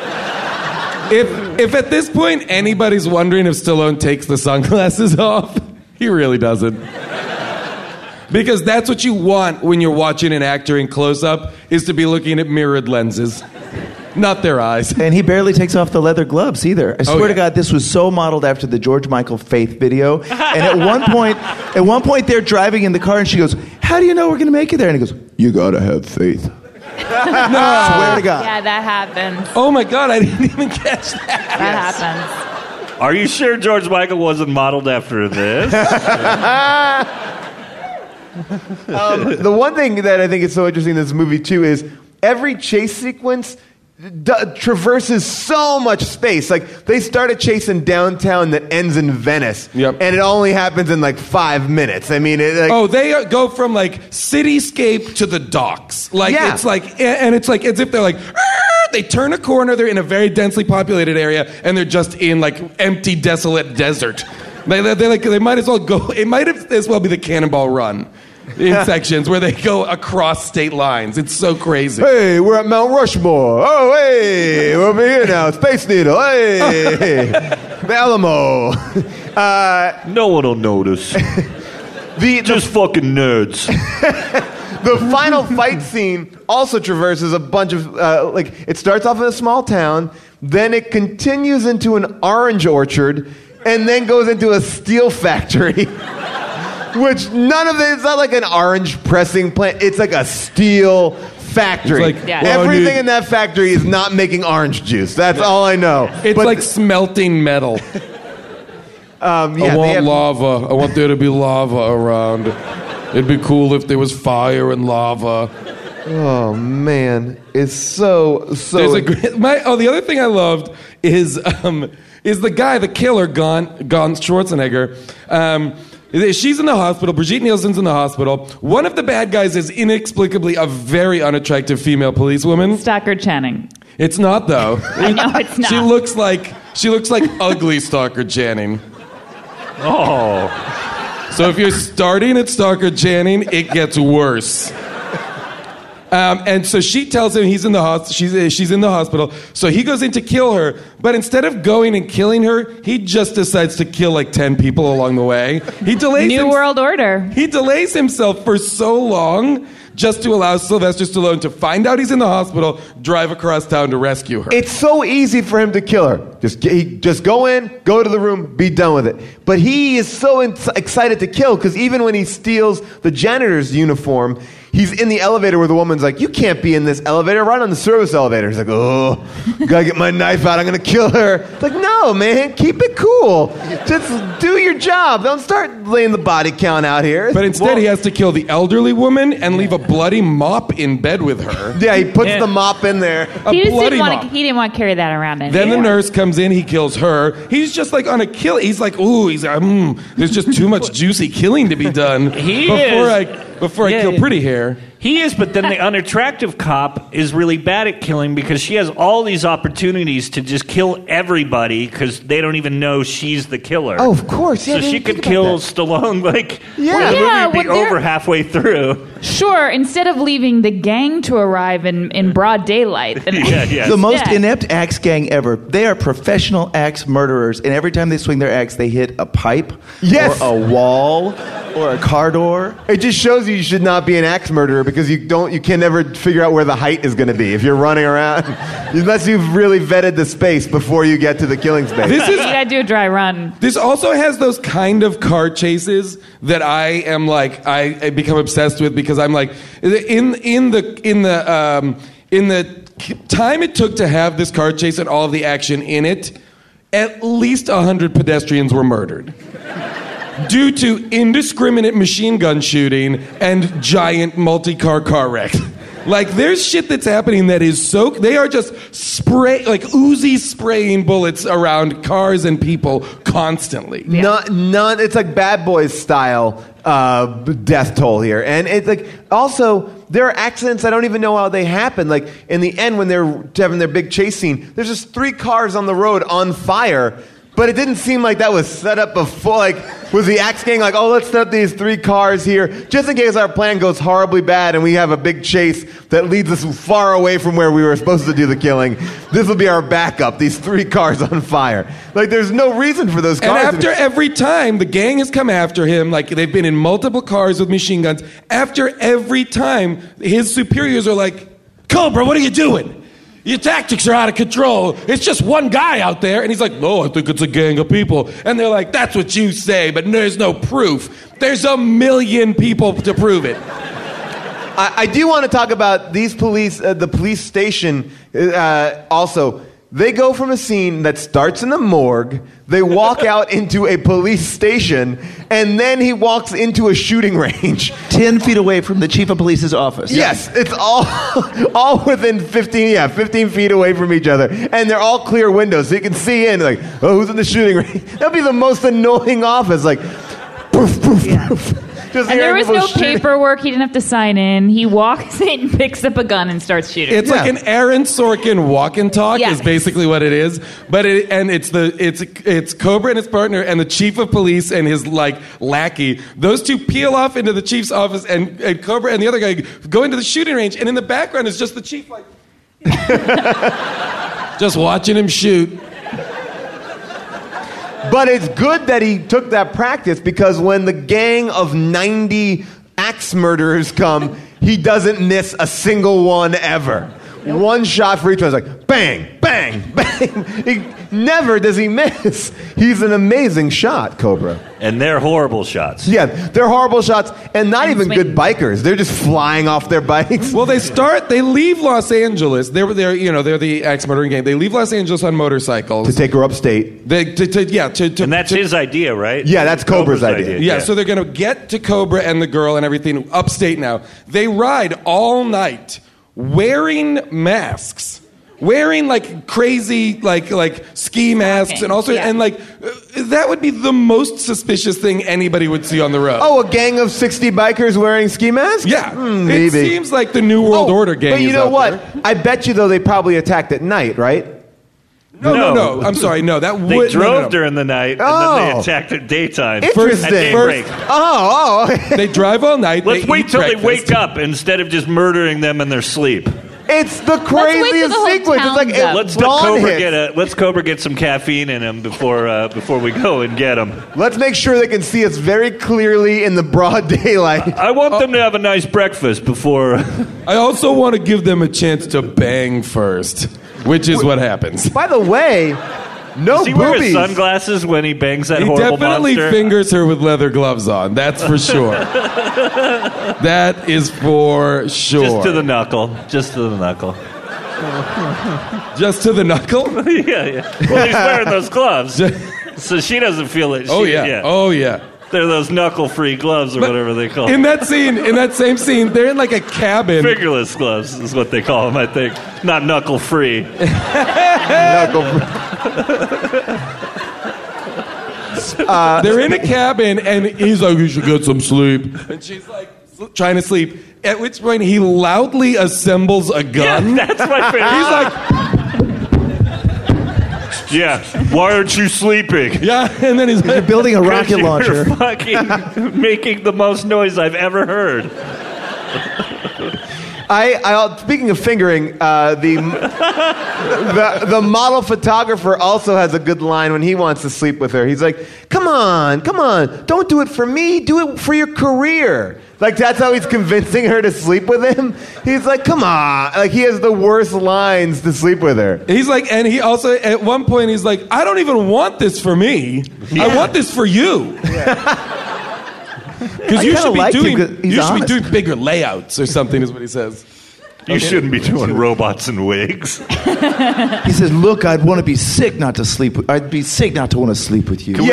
Speaker 3: If at this point anybody's wondering if Stallone takes the sunglasses off, he really doesn't. Because that's what you want when you're watching an actor in close-up, is to be looking at mirrored lenses, not their eyes.
Speaker 6: And he barely takes off the leather gloves either. I swear to God, this was so modeled after the George Michael Faith video. And at one point they're driving in the car and she goes, how do you know we're going to make it there? And he goes, you got to have faith.
Speaker 3: No.
Speaker 6: Swear to God.
Speaker 5: Yeah, that happens.
Speaker 3: Oh my God, I didn't even catch that.
Speaker 5: That happens.
Speaker 4: Are you sure George Michael wasn't modeled after this?
Speaker 1: The one thing that I think is so interesting in this movie too is every chase sequence traverses so much space. Like they start a chase in downtown that ends in Venice, and it only happens in like 5 minutes. I mean,
Speaker 3: they go from like cityscape to the docks. Like it's like, and it's like as if they're like. They turn a corner, they're in a very densely populated area, and they're just in like empty, desolate desert. They might as well go. It might as well be the Cannonball Run in sections where they go across state lines. It's so crazy.
Speaker 1: Hey, we're at Mount Rushmore. Oh, hey, we're over here now. Space Needle. Hey, the Alamo.
Speaker 4: No one will notice. Just fucking nerds.
Speaker 1: The final fight scene also traverses a bunch of, it starts off in a small town, then it continues into an orange orchard, and then goes into a steel factory. Which none of it, it's not like an orange pressing plant, it's like a steel factory. Everything in that factory is not making orange juice. That's all I know.
Speaker 3: It's like smelting metal. I want lava. I want there to be lava around. It'd be cool if there was fire and lava.
Speaker 1: Oh man, it's so.
Speaker 3: The other thing I loved is the guy, the killer, Gon Schwarzenegger. She's in the hospital. Brigitte Nielsen's in the hospital. One of the bad guys is inexplicably a very unattractive female policewoman.
Speaker 5: Stockard Channing.
Speaker 3: It's not though.
Speaker 5: I know it's not.
Speaker 3: She looks like ugly Stockard Channing.
Speaker 4: Oh.
Speaker 3: So if you're starting at Stockard Channing, it gets worse. And so she tells him he's in the hospital. She's in the hospital. So he goes in to kill her, but instead of going and killing her, he just decides to kill like 10 people along the way. He delays
Speaker 5: New World Order.
Speaker 3: He delays himself for so long just to allow Sylvester Stallone to find out he's in the hospital, drive across town to rescue her.
Speaker 1: It's so easy for him to kill her. Just go in, go to the room, be done with it. But he is so excited to kill because even when he steals the janitor's uniform, he's in the elevator where the woman's like, you can't be in this elevator, right on the service elevator. He's like, oh, gotta get my knife out, I'm gonna kill her. It's like, no, man, keep it cool. Just do your job. Don't start laying the body count out here.
Speaker 3: But instead he has to kill the elderly woman and leave a bloody mop in bed with her.
Speaker 1: Yeah, he puts the mop in there.
Speaker 5: He didn't want to carry that around anymore.
Speaker 3: Then the nurse comes in, he kills her. He's just like on a kill. He's like, ooh, there's just too much juicy killing to be done. before I kill pretty hair.
Speaker 4: He is, but then the unattractive cop is really bad at killing because she has all these opportunities to just kill everybody because they don't even know she's the killer.
Speaker 1: Oh, of course. Yeah,
Speaker 4: so she could kill Stallone the movie would be over halfway through.
Speaker 5: Sure, instead of leaving the gang to arrive in broad daylight.
Speaker 6: The most inept axe gang ever. They are professional axe murderers, and every time they swing their axe, they hit a pipe or a wall or a car door.
Speaker 1: It just shows you should not be an axe murderer because you can never figure out where the height is going to be if you're running around, unless you've really vetted the space before you get to the killing space.
Speaker 5: You gotta do a dry run.
Speaker 3: This also has those kind of car chases that I become obsessed with because I'm like, in the time it took to have this car chase and all of the action in it, at least 100 pedestrians were murdered. Due to indiscriminate machine gun shooting and giant multi-car car wreck. Like, there's shit that's happening that is so... They are just Uzi spraying bullets around cars and people constantly.
Speaker 1: None. It's like Bad Boys style death toll here. And it's like... Also, there are accidents I don't even know how they happen. Like, in the end, when they're having their big chase scene, there's just 3 cars on the road on fire... But it didn't seem like that was set up before. Like, was the axe gang like, oh, let's set up these 3 cars here just in case our plan goes horribly bad and we have a big chase that leads us far away from where we were supposed to do the killing. This will be our backup, these 3 cars on fire. Like, there's no reason for those cars.
Speaker 3: And after every time, the gang has come after him, like they've been in multiple cars with machine guns. After every time, his superiors are like, Cobra, what are you doing? Your tactics are out of control. It's just one guy out there. And he's like, no, I think it's a gang of people. And they're like, that's what you say, but there's no proof. There's 1 million people to prove it.
Speaker 1: I do want to talk about these police, the police station also. They go from a scene that starts in the morgue, they walk out into a police station, and then he walks into a shooting range.
Speaker 6: 10 feet away from the chief of police's office.
Speaker 1: Yes, it's all within 15 feet away from each other. And they're all clear windows, so you can see in, like, oh, who's in the shooting range? That'd be the most annoying office, like, poof, poof, poof.
Speaker 5: And there was no paperwork. He didn't have to sign in. He walks in, picks up a gun, and starts shooting.
Speaker 3: It's like an Aaron Sorkin walk and talk is basically what it is. But it's Cobra and his partner and the chief of police and his lackey. Those two peel off into the chief's office, and Cobra and the other guy go into the shooting range. And in the background is just the chief, just watching him shoot.
Speaker 1: But it's good that he took that practice because when the gang of 90 axe murderers come, he doesn't miss a single one ever. Nope. One shot for each one. It's like bang, bang, bang. Never does he miss. He's an amazing shot, Cobra.
Speaker 4: And they're horrible shots.
Speaker 1: Yeah, they're horrible shots, and not even good bikers. They're just flying off their bikes.
Speaker 3: Well, they leave Los Angeles. They're the axe murdering gang. They leave Los Angeles on motorcycles
Speaker 1: to take her upstate.
Speaker 4: And that's his idea, right?
Speaker 1: Yeah, that's Cobra's idea.
Speaker 3: Yeah, so they're going to get to Cobra and the girl and everything upstate now. They ride all night wearing masks. Wearing crazy ski masks and also and that would be the most suspicious thing anybody would see on the road.
Speaker 1: Oh, a gang of 60 bikers wearing ski masks?
Speaker 3: Yeah,
Speaker 1: maybe.
Speaker 3: It seems like the New World Order gang.
Speaker 1: But you know what?
Speaker 3: There.
Speaker 1: I bet you though they probably attacked at night, right?
Speaker 3: No. I'm sorry. No, that would.
Speaker 4: They drove during the night and then they attacked at daytime.
Speaker 1: Interesting.
Speaker 4: At daybreak.
Speaker 3: They drive all night.
Speaker 4: Let's wait till they wake up instead of just murdering them in their sleep.
Speaker 1: It's the craziest sequence. It's like
Speaker 4: let's Cobra get some caffeine in him before we go and get him.
Speaker 1: Let's make sure they can see us very clearly in the broad daylight.
Speaker 4: I want them to have a nice breakfast before.
Speaker 3: I also want to give them a chance to bang first, which is what happens.
Speaker 1: By the way, no
Speaker 4: Does he
Speaker 1: boobies.
Speaker 4: wear his sunglasses when he bangs that horrible monster?
Speaker 3: He definitely fingers her with leather gloves on. That's for sure. That is for sure.
Speaker 4: Just to the knuckle. Just to the knuckle.
Speaker 3: Just to the knuckle?
Speaker 4: Yeah. Well, he's wearing those gloves, so she doesn't feel it.
Speaker 3: Oh yeah.
Speaker 4: They're those knuckle-free gloves or whatever they call them.
Speaker 3: In that same scene, they're in a cabin.
Speaker 4: Fingerless gloves is what they call them, I think. Not knuckle-free.
Speaker 3: They're in a cabin, and he's like, "You should get some sleep." And she's like, trying to sleep. At which point he loudly assembles a gun.
Speaker 4: Yeah, that's my favorite.
Speaker 3: He's like,
Speaker 4: yeah, why aren't you sleeping?
Speaker 3: yeah, and then he's
Speaker 6: You're
Speaker 3: like,
Speaker 6: building a rocket launcher.
Speaker 4: You're fucking making the most noise I've ever heard.
Speaker 1: Speaking of fingering, the model photographer also has a good line when he wants to sleep with her. He's like, come on, don't do it for me, do it for your career. Like, that's how he's convincing her to sleep with him. He's like, come on. Like, he has the worst lines to sleep with her.
Speaker 3: he's like, and he also, at one point, he's like, I don't even want this for me. I want this for you. Because you should be doing bigger layouts or something, is what he says.
Speaker 4: You shouldn't be doing robots and wigs.
Speaker 6: He says, look, I'd want to be sick not to sleep. I'd be sick not to want to sleep with you.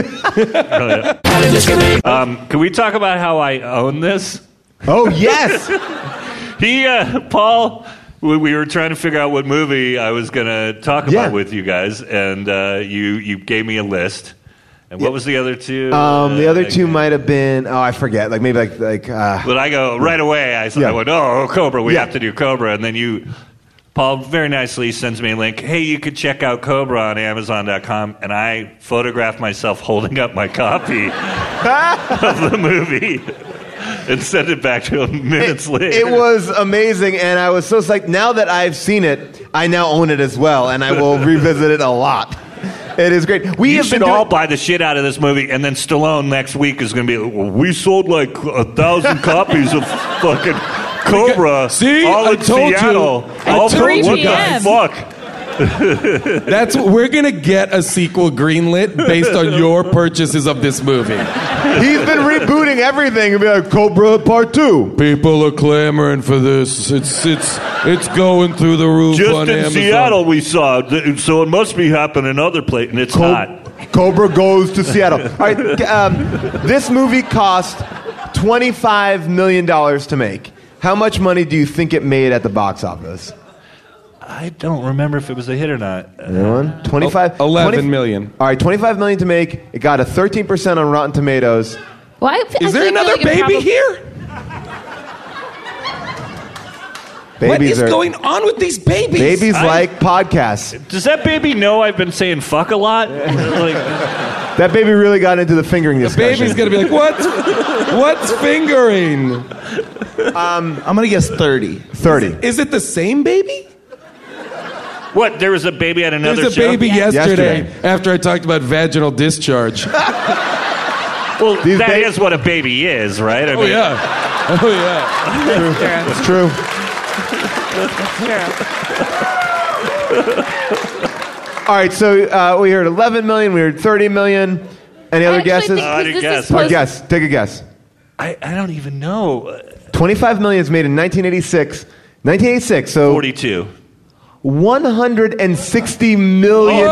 Speaker 4: Can we talk about how I own this?
Speaker 1: Oh, yes.
Speaker 4: Paul, we were trying to figure out what movie I was going to talk about with you guys, and you gave me a list. And what was the other two?
Speaker 1: The other two might have been, I forget. Like, maybe like.
Speaker 4: But I go right away. I went, Cobra. We have to do Cobra. And then Paul very nicely sends me a link. Hey, you could check out Cobra on Amazon.com. And I photographed myself holding up my copy of the movie and sent it back to him minutes later.
Speaker 1: It was amazing, and I was so psyched. Now that I've seen it, I now own it as well, and I will revisit it a lot. It is great.
Speaker 4: You should all buy the shit out of this movie, and then Stallone next week is going to be, we sold like 1,000 copies of fucking Cobra.
Speaker 3: See,
Speaker 4: all
Speaker 3: I
Speaker 4: in
Speaker 3: told
Speaker 4: Seattle.
Speaker 3: you. At 3
Speaker 4: What
Speaker 5: p.m.
Speaker 4: the fuck?
Speaker 3: We're going to get a sequel greenlit based on your purchases of this movie.
Speaker 1: He's been rebooting everything and be like, Cobra Part 2.
Speaker 3: People are clamoring for this. It's going through the roof
Speaker 4: Just
Speaker 3: on
Speaker 4: in
Speaker 3: Amazon.
Speaker 4: Seattle we saw it, so it must be happening other places, and it's not.
Speaker 1: Cobra goes to Seattle. All right, this movie cost $25 million to make. How much money do you think it made at the box office?
Speaker 4: I don't remember if it was a hit or not.
Speaker 1: Anyone? 25?
Speaker 3: 11 million.
Speaker 1: All right, $25 million to make. It got a 13% on Rotten Tomatoes.
Speaker 5: Well,
Speaker 3: Is there another baby here? What is going on with these babies?
Speaker 1: Babies like podcasts.
Speaker 4: Does that baby know I've been saying fuck a lot?
Speaker 1: That baby really got into the fingering discussion.
Speaker 3: Baby's going to be like, what's fingering?
Speaker 6: I'm going to guess 30.
Speaker 1: 30.
Speaker 3: Is it the same baby?
Speaker 4: What? There was a baby at another
Speaker 3: There's a
Speaker 4: show?
Speaker 3: baby yesterday after I talked about vaginal discharge.
Speaker 4: Well, that is what a baby is, right? I mean,
Speaker 3: yeah. Oh, yeah.
Speaker 1: It's true. All right, so we heard 11 million, we heard 30 million. Any other guesses?
Speaker 4: I didn't guess.
Speaker 1: All right, guess. Take a guess.
Speaker 4: I don't even know.
Speaker 1: 25 million is made in 1986. 1986, so
Speaker 4: 42.
Speaker 1: $160 million.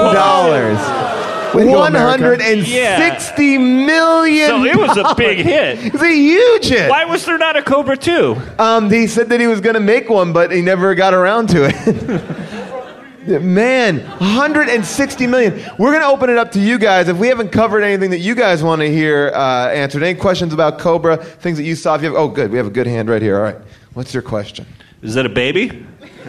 Speaker 1: $160 million.
Speaker 4: So it was a big hit.
Speaker 1: It's a huge hit.
Speaker 4: Why was there not a Cobra 2?
Speaker 1: He said that he was going to make one, but he never got around to it. Man, $160 million. We're going to open it up to you guys. If we haven't covered anything that you guys want to hear answered, any questions about Cobra, things that you saw? If you have, good. We have a good hand right here. All right. What's your question?
Speaker 4: Is that a baby?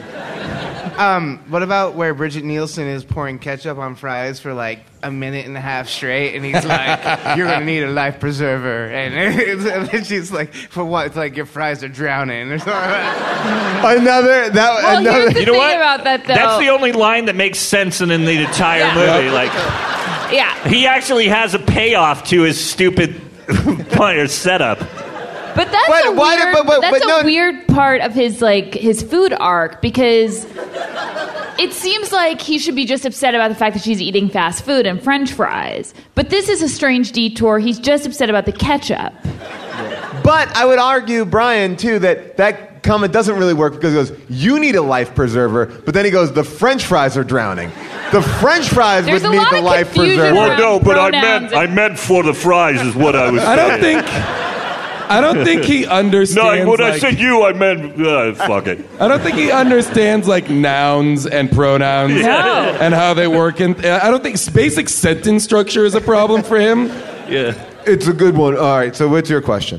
Speaker 11: What about where Bridget Nielsen is pouring ketchup on fries for like a minute and a half straight, and he's like, "You're gonna need a life preserver," and she's like, "For what?" It's like your fries are drowning or something.
Speaker 1: Another.
Speaker 5: Here's the
Speaker 4: You know
Speaker 5: thing
Speaker 4: what?
Speaker 5: about that, though.
Speaker 4: That's the only line that makes sense in the entire movie. Like, he actually has a payoff to his stupid setup.
Speaker 5: But that's a weird part of his food arc, because it seems like he should be just upset about the fact that she's eating fast food and French fries. But this is a strange detour. He's just upset about the ketchup.
Speaker 1: But I would argue, Brian, too, that comment doesn't really work, because he goes, "You need a life preserver," but then he goes, "The French fries are drowning." The French fries would need the life preserver.
Speaker 4: Well, no, but I meant for the fries is what I was saying.
Speaker 3: I don't think he understands.
Speaker 4: No, when I said you, I meant fuck it.
Speaker 3: I don't think he understands nouns and pronouns and how they work. And I don't think basic sentence structure is a problem for him.
Speaker 4: Yeah,
Speaker 1: it's a good one. All right. So, what's your question?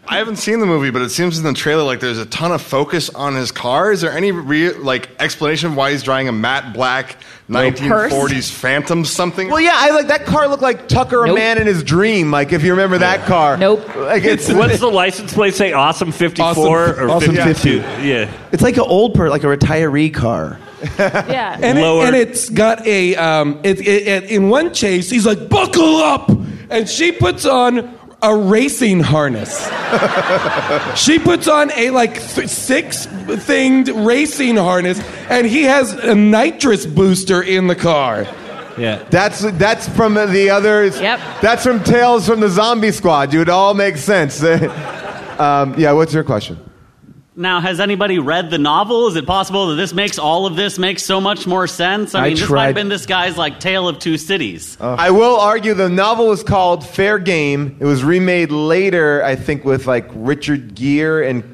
Speaker 12: I haven't seen the movie, but it seems in the trailer like there's a ton of focus on his car. Is there any explanation of why he's driving a matte black 1940s Phantom something?
Speaker 1: Well, yeah, I like that car. Looked like Tucker, a man in his dream. Like if you remember that car.
Speaker 5: Nope.
Speaker 1: Like
Speaker 4: What's the license plate say? Awesome 54 or
Speaker 6: Awesome
Speaker 4: 52?
Speaker 6: 50.
Speaker 4: Yeah.
Speaker 6: It's like an old like a retiree car.
Speaker 5: Yeah.
Speaker 3: And it's got a in one chase he's like, buckle up, and she puts on a racing harness. She puts on a six-thinged racing harness, and he has a nitrous booster in the car.
Speaker 4: Yeah,
Speaker 1: that's from the others.
Speaker 5: Yep.
Speaker 1: That's from Tales from the Zombie Squad, dude. It all makes sense. Yeah. What's your question?
Speaker 13: Now, has anybody read the novel? Is it possible that this makes all of this make so much more sense? I mean, this might have been this guy's Tale of Two Cities.
Speaker 1: I will argue the novel was called Fair Game. It was remade later, I think, with Richard Gere and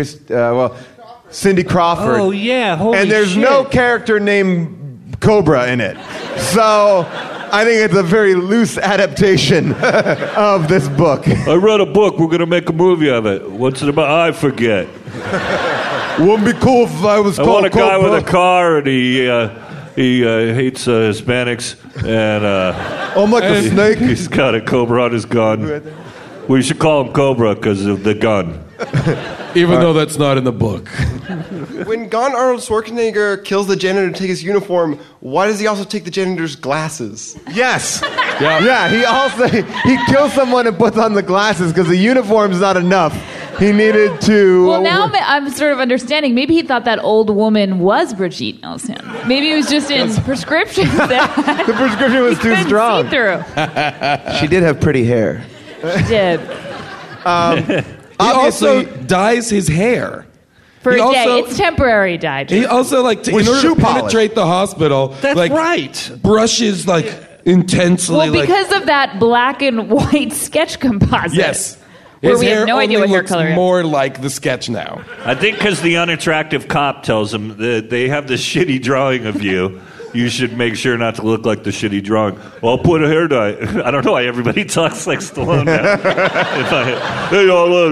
Speaker 1: Cindy Crawford.
Speaker 4: Oh yeah, holy
Speaker 1: and there's
Speaker 4: shit.
Speaker 1: no character named Cobra in it, so I think it's a very loose adaptation of this book.
Speaker 4: I read a book. We're going to make a movie of it. What's it about? I forget.
Speaker 1: Wouldn't be cool if I was
Speaker 4: I
Speaker 1: called
Speaker 4: want a guy
Speaker 1: Cobra.
Speaker 4: with a car, and he hates Hispanics, and
Speaker 1: I'm like a snake.
Speaker 4: He's got a cobra on his gun. We should call him Cobra because of the gun.
Speaker 3: Even though that's not in the book.
Speaker 14: When Gone Arnold Schwarzenegger kills the janitor to take his uniform, why does he also take the janitor's glasses?
Speaker 1: Yes. Yeah. He kills someone and puts on the glasses because the uniform's not enough. He needed to.
Speaker 5: Well, now I'm sort of understanding. Maybe he thought that old woman was Brigitte Nielsen. Maybe it was just in prescriptions that
Speaker 1: the prescription was too strong.
Speaker 5: See through.
Speaker 6: She did have pretty hair.
Speaker 5: She did.
Speaker 3: He also dyes his hair.
Speaker 5: For
Speaker 3: He
Speaker 5: a day.
Speaker 3: also-
Speaker 5: It's temporary dye.
Speaker 3: He also in
Speaker 1: With
Speaker 3: order
Speaker 1: shoe
Speaker 3: to
Speaker 1: polish.
Speaker 3: penetrate the hospital,
Speaker 4: That's right.
Speaker 3: brushes intensely.
Speaker 5: Well, because of that black and white sketch composite.
Speaker 3: Yes.
Speaker 5: Where
Speaker 3: His
Speaker 5: we
Speaker 3: hair
Speaker 5: have no idea
Speaker 3: only
Speaker 5: what hair
Speaker 3: looks
Speaker 5: color it is.
Speaker 3: more like the sketch now.
Speaker 4: I think because the unattractive cop tells him that they have this shitty drawing of you. You should make sure not to look like the shitty drawing. Well, I'll put a hair dye. I don't know why everybody talks like Stallone now. Hey,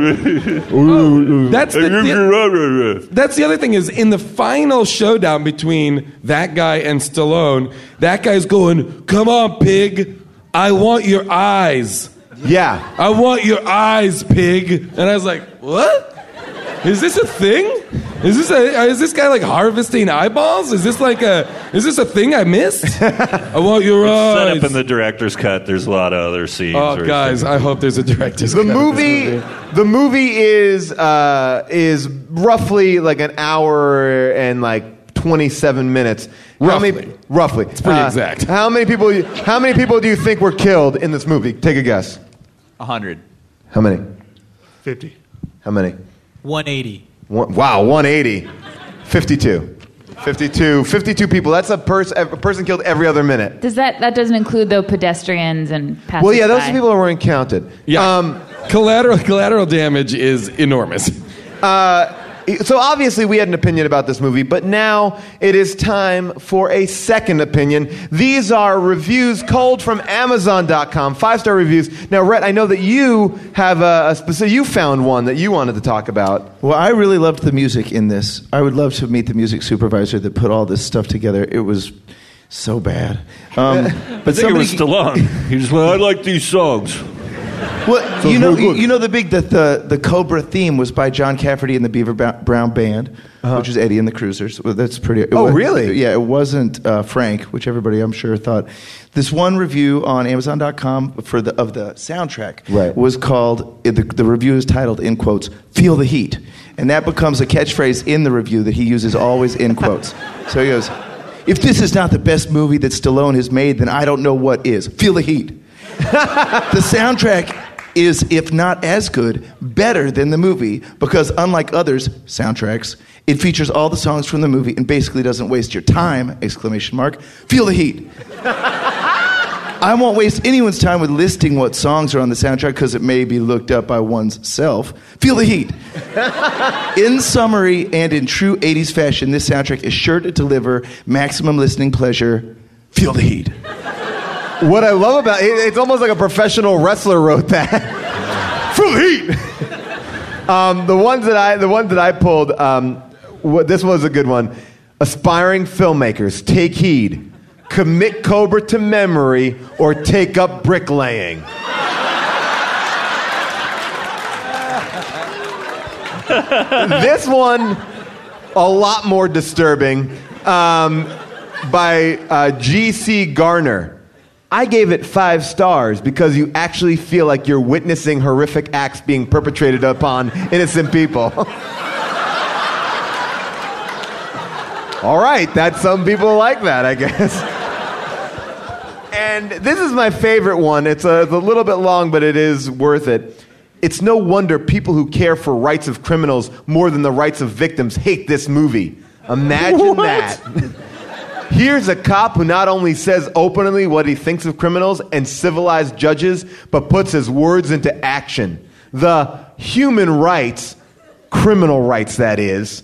Speaker 3: That's the other thing is in the final showdown between that guy and Stallone, that guy's going, "Come on, pig, I want your eyes."
Speaker 1: Yeah.
Speaker 3: I want your eyes, pig. And I was like, what? Is this a thing? Is this guy harvesting eyeballs? Is this a thing I missed? I want your eyes.
Speaker 4: Set up in the director's cut. There's a lot of other scenes.
Speaker 3: Oh, guys, I hope there's a director's
Speaker 1: The
Speaker 3: cut.
Speaker 1: the movie is roughly an hour and 27 minutes. Roughly.
Speaker 3: It's pretty exact.
Speaker 1: How many people do you think were killed in this movie? Take a guess.
Speaker 15: 100.
Speaker 1: How many?
Speaker 12: 50.
Speaker 1: How many?
Speaker 15: 180.
Speaker 1: Wow, 180. 52. 52 people. That's a person killed every other minute.
Speaker 5: Does that doesn't include though pedestrians and passers
Speaker 1: Well, yeah, those
Speaker 5: by.
Speaker 1: people weren't counted.
Speaker 3: Yeah. Collateral damage is enormous.
Speaker 1: So obviously we had an opinion about this movie, but now it is time for a second opinion. These are reviews culled from Amazon.com, 5-star reviews. Now, Rhett, I know that you have you found one that you wanted to talk about.
Speaker 6: Well, I really loved the music in this. I would love to meet the music supervisor that put all this stuff together. It was so bad.
Speaker 4: I think it was Stallone. He just went, I like these songs.
Speaker 6: Well, the Cobra theme was by John Cafferty and the Beaver Brown Band, which is Eddie and the Cruisers. Well, that's pretty.
Speaker 1: Really?
Speaker 6: Yeah, it wasn't Frank, which everybody I'm sure thought. This one review on Amazon.com of the soundtrack was called. The review is titled in quotes "Feel the Heat," and that becomes a catchphrase in the review that he uses always in quotes. So he goes, "If this is not the best movie that Stallone has made, then I don't know what is. Feel the heat." The soundtrack is, if not as good, better than the movie because unlike others' soundtracks, it features all the songs from the movie and basically doesn't waste your time, ! Feel the heat. I won't waste anyone's time with listing what songs are on the soundtrack because it may be looked up by one's self. Feel the heat. In summary and in true 80s fashion, this soundtrack is sure to deliver maximum listening pleasure. Feel the heat.
Speaker 1: What I love about it, it's almost like a professional wrestler wrote that. Feel the heat.
Speaker 16: The ones that I pulled. This was a good one. Aspiring filmmakers, take heed. Commit Cobra to memory or take up bricklaying. This one, a lot more disturbing, by G.C. Garner. I gave it 5 stars because you actually feel like you're witnessing horrific acts being perpetrated upon innocent people. All right, some people like that, I guess. And this is my favorite one. It's a little bit long, but it is worth it. It's no wonder people who care for rights of criminals more than the rights of victims hate this movie. Imagine that. Here's a cop who not only says openly what he thinks of criminals and civilized judges, but puts his words into action. The human rights, criminal rights that is.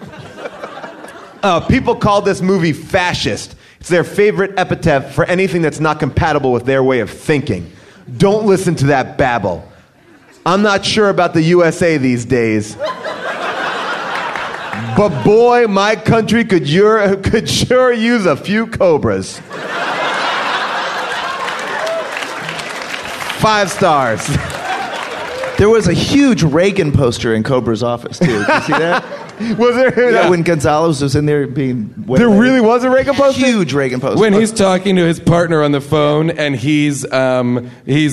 Speaker 16: People call this movie fascist. It's their favorite epithet for anything that's not compatible with their way of thinking. Don't listen to that babble. I'm not sure about the USA these days. But boy, my country could sure use a few Cobras. 5 stars.
Speaker 6: There was a huge Reagan poster in Cobra's office, too. Did you see that?
Speaker 16: Was there?
Speaker 6: Yeah, when Gonzalez was in there being...
Speaker 16: There really was a Reagan poster?
Speaker 6: Huge Reagan poster.
Speaker 3: When he's talking to his partner on the phone and he's looking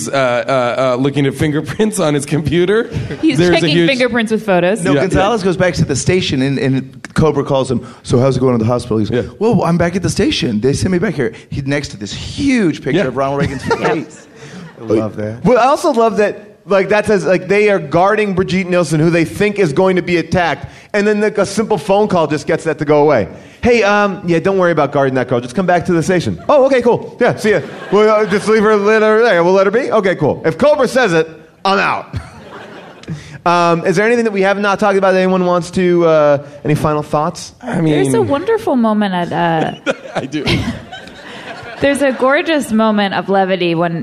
Speaker 3: at fingerprints on his computer.
Speaker 5: He's checking fingerprints with photos.
Speaker 6: No, Gonzalez goes back to the station and Cobra calls him, so how's it going to the hospital? He's well, I'm back at the station. They sent me back here. He's next to this huge picture of Ronald Reagan's face. I love that.
Speaker 16: Well, I also love that that says they are guarding Brigitte Nielsen, who they think is going to be attacked, and then a simple phone call just gets that to go away. Hey, don't worry about guarding that girl. Just come back to the station. Oh, okay, cool. Yeah, see ya. We'll just leave her there. We'll let her be. Okay, cool. If Cobra says it, I'm out. Is there anything that we have not talked about that anyone wants to? Any final thoughts?
Speaker 5: I mean, there's a wonderful moment at.
Speaker 3: I do.
Speaker 5: There's a gorgeous moment of levity when.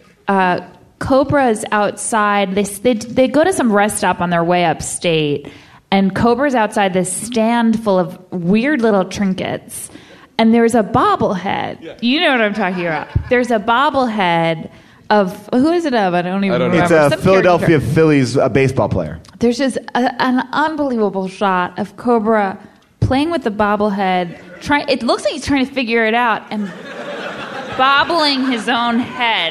Speaker 5: Cobra's outside. They go to some rest stop on their way upstate, and Cobra's outside this stand full of weird little trinkets, and there's a bobblehead. Yeah. You know what I'm talking about. There's a bobblehead of who is it of? I don't remember.
Speaker 16: It's a Philadelphia Phillies baseball player.
Speaker 5: There's just an unbelievable shot of Cobra playing with the bobblehead. It looks like he's trying to figure it out and bobbling his own head.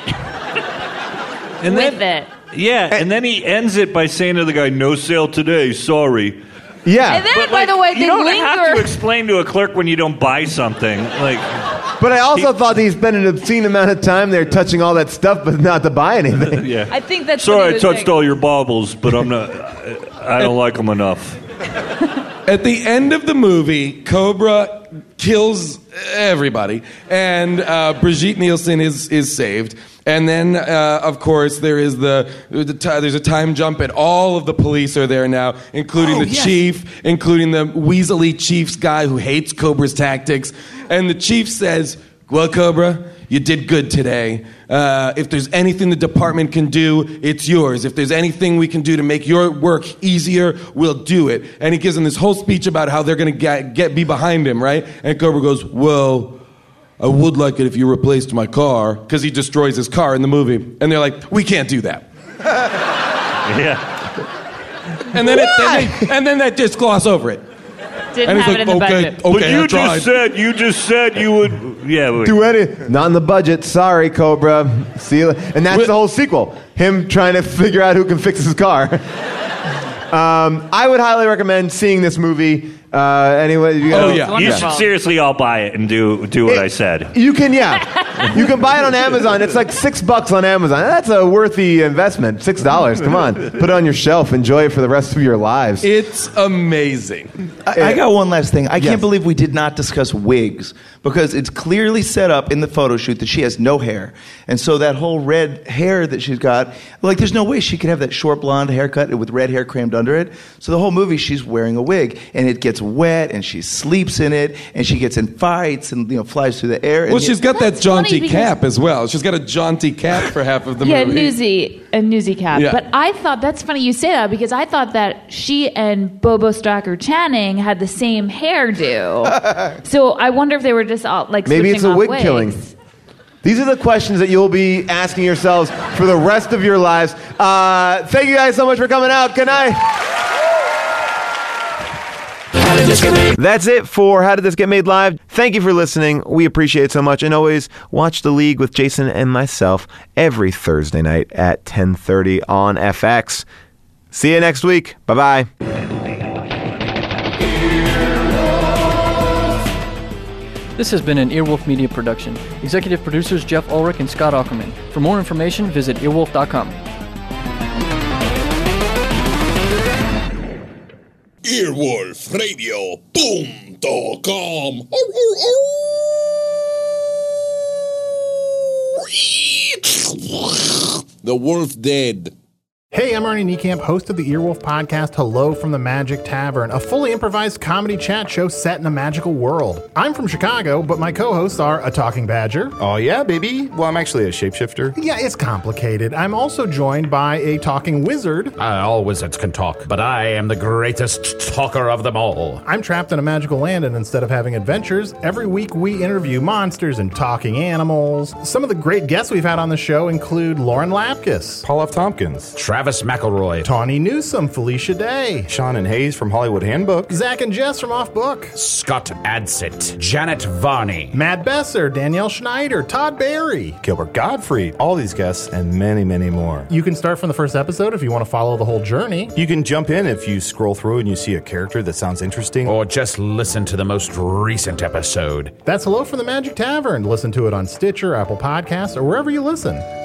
Speaker 4: And
Speaker 5: with it.
Speaker 4: Yeah, and then he ends it by saying to the guy, "No sale today, sorry."
Speaker 16: Yeah.
Speaker 5: And then, by the way,
Speaker 4: you don't have to explain to a clerk when you don't buy something.
Speaker 16: But I also thought he spent an obscene amount of time there touching all that stuff, but not to buy anything.
Speaker 4: Yeah.
Speaker 5: I think that's.
Speaker 4: Sorry, I touched all your baubles, but I'm not. I don't like them enough.
Speaker 3: At the end of the movie, Cobra kills everybody, and Brigitte Nielsen is saved. And then, of course, there is there's a time jump, and all of the police are there now, including the chief, including the weaselly chief's guy who hates Cobra's tactics. And the chief says, "Well, Cobra, you did good today. If there's anything the department can do, it's yours. If there's anything we can do to make your work easier, we'll do it." And he gives them this whole speech about how they're going to be behind him, right? And Cobra goes, "Well, I would like it if you replaced my car," because he destroys his car in the movie. And they're like, "We can't do that."
Speaker 4: Yeah.
Speaker 3: And then they just gloss over it.
Speaker 5: Didn't have it in the budget.
Speaker 3: Okay,
Speaker 4: but you just said you would. Yeah.
Speaker 16: Do anything. Not in the budget. Sorry, Cobra. See you. And that's the whole sequel. Him trying to figure out who can fix his car. I would highly recommend seeing this movie. Anyway,
Speaker 4: you should seriously all buy it and do what I said.
Speaker 16: You can, you can buy it on Amazon. It's like $6 on Amazon. That's a worthy investment. $6. Come on, put it on your shelf. Enjoy it for the rest of your lives.
Speaker 3: It's amazing.
Speaker 6: I got one last thing. I can't believe we did not discuss wigs, because it's clearly set up in the photo shoot that she has no hair, and so that whole red hair that she's got, there's no way she could have that short blonde haircut with red hair crammed under it. So the whole movie she's wearing a wig, and it gets wet and she sleeps in it and she gets in fights and flies through the air.
Speaker 3: Well, she's got that jaunty
Speaker 5: because-
Speaker 3: cap as well. She's got a jaunty cap for half of the
Speaker 5: Yeah,
Speaker 3: movie.
Speaker 5: a newsy cap.
Speaker 3: Yeah.
Speaker 5: But I thought, that's funny you say that, because I thought that she and Bobo Stalker Channing had the same hairdo. So I wonder if they were just all, like,
Speaker 16: Maybe
Speaker 5: switching
Speaker 16: it's a
Speaker 5: off
Speaker 16: wig
Speaker 5: wigs.
Speaker 16: killing. These are the questions that you'll be asking yourselves for the rest of your lives. Thank you guys so much for coming out. Good night.
Speaker 1: That's it for How Did This Get Made Live. Thank you for listening. We appreciate it so much. And always watch The League with Jason and myself every Thursday night at 10:30 on FX. See you next week. Bye-bye.
Speaker 17: This has been an Earwolf Media production. Executive producers Jeff Ulrich and Scott Ackerman. For more information, visit earwolf.com.
Speaker 18: Earwolfradio.com. The wolf dead.
Speaker 19: Hey, I'm Arnie Niekamp, host of the Earwolf podcast, Hello from the Magic Tavern, a fully improvised comedy chat show set in a magical world. I'm from Chicago, but my co-hosts are a talking badger.
Speaker 20: Oh yeah, baby. Well, I'm actually a shapeshifter.
Speaker 19: Yeah, it's complicated. I'm also joined by a talking wizard.
Speaker 21: All wizards can talk, but I am the greatest talker of them all.
Speaker 19: I'm trapped in a magical land, and instead of having adventures, every week we interview monsters and talking animals. Some of the great guests we've had on the show include Lauren Lapkus,
Speaker 20: Paul F. Tompkins,
Speaker 21: Travis McElroy,
Speaker 19: Tawny Newsome, Felicia Day,
Speaker 20: Sean and Hayes from Hollywood Handbook,
Speaker 19: Zach and Jess from Off Book,
Speaker 21: Scott Adsit, Janet Varney,
Speaker 19: Matt Besser, Danielle Schneider, Todd Barry,
Speaker 20: Gilbert Godfrey, all these guests, and many, many more.
Speaker 19: You can start from the first episode if you want to follow the whole journey.
Speaker 20: You can jump in if you scroll through and you see a character that sounds interesting.
Speaker 21: or just listen to the most recent episode.
Speaker 19: That's Hello from the Magic Tavern. Listen to it on Stitcher, Apple Podcasts, or wherever you listen.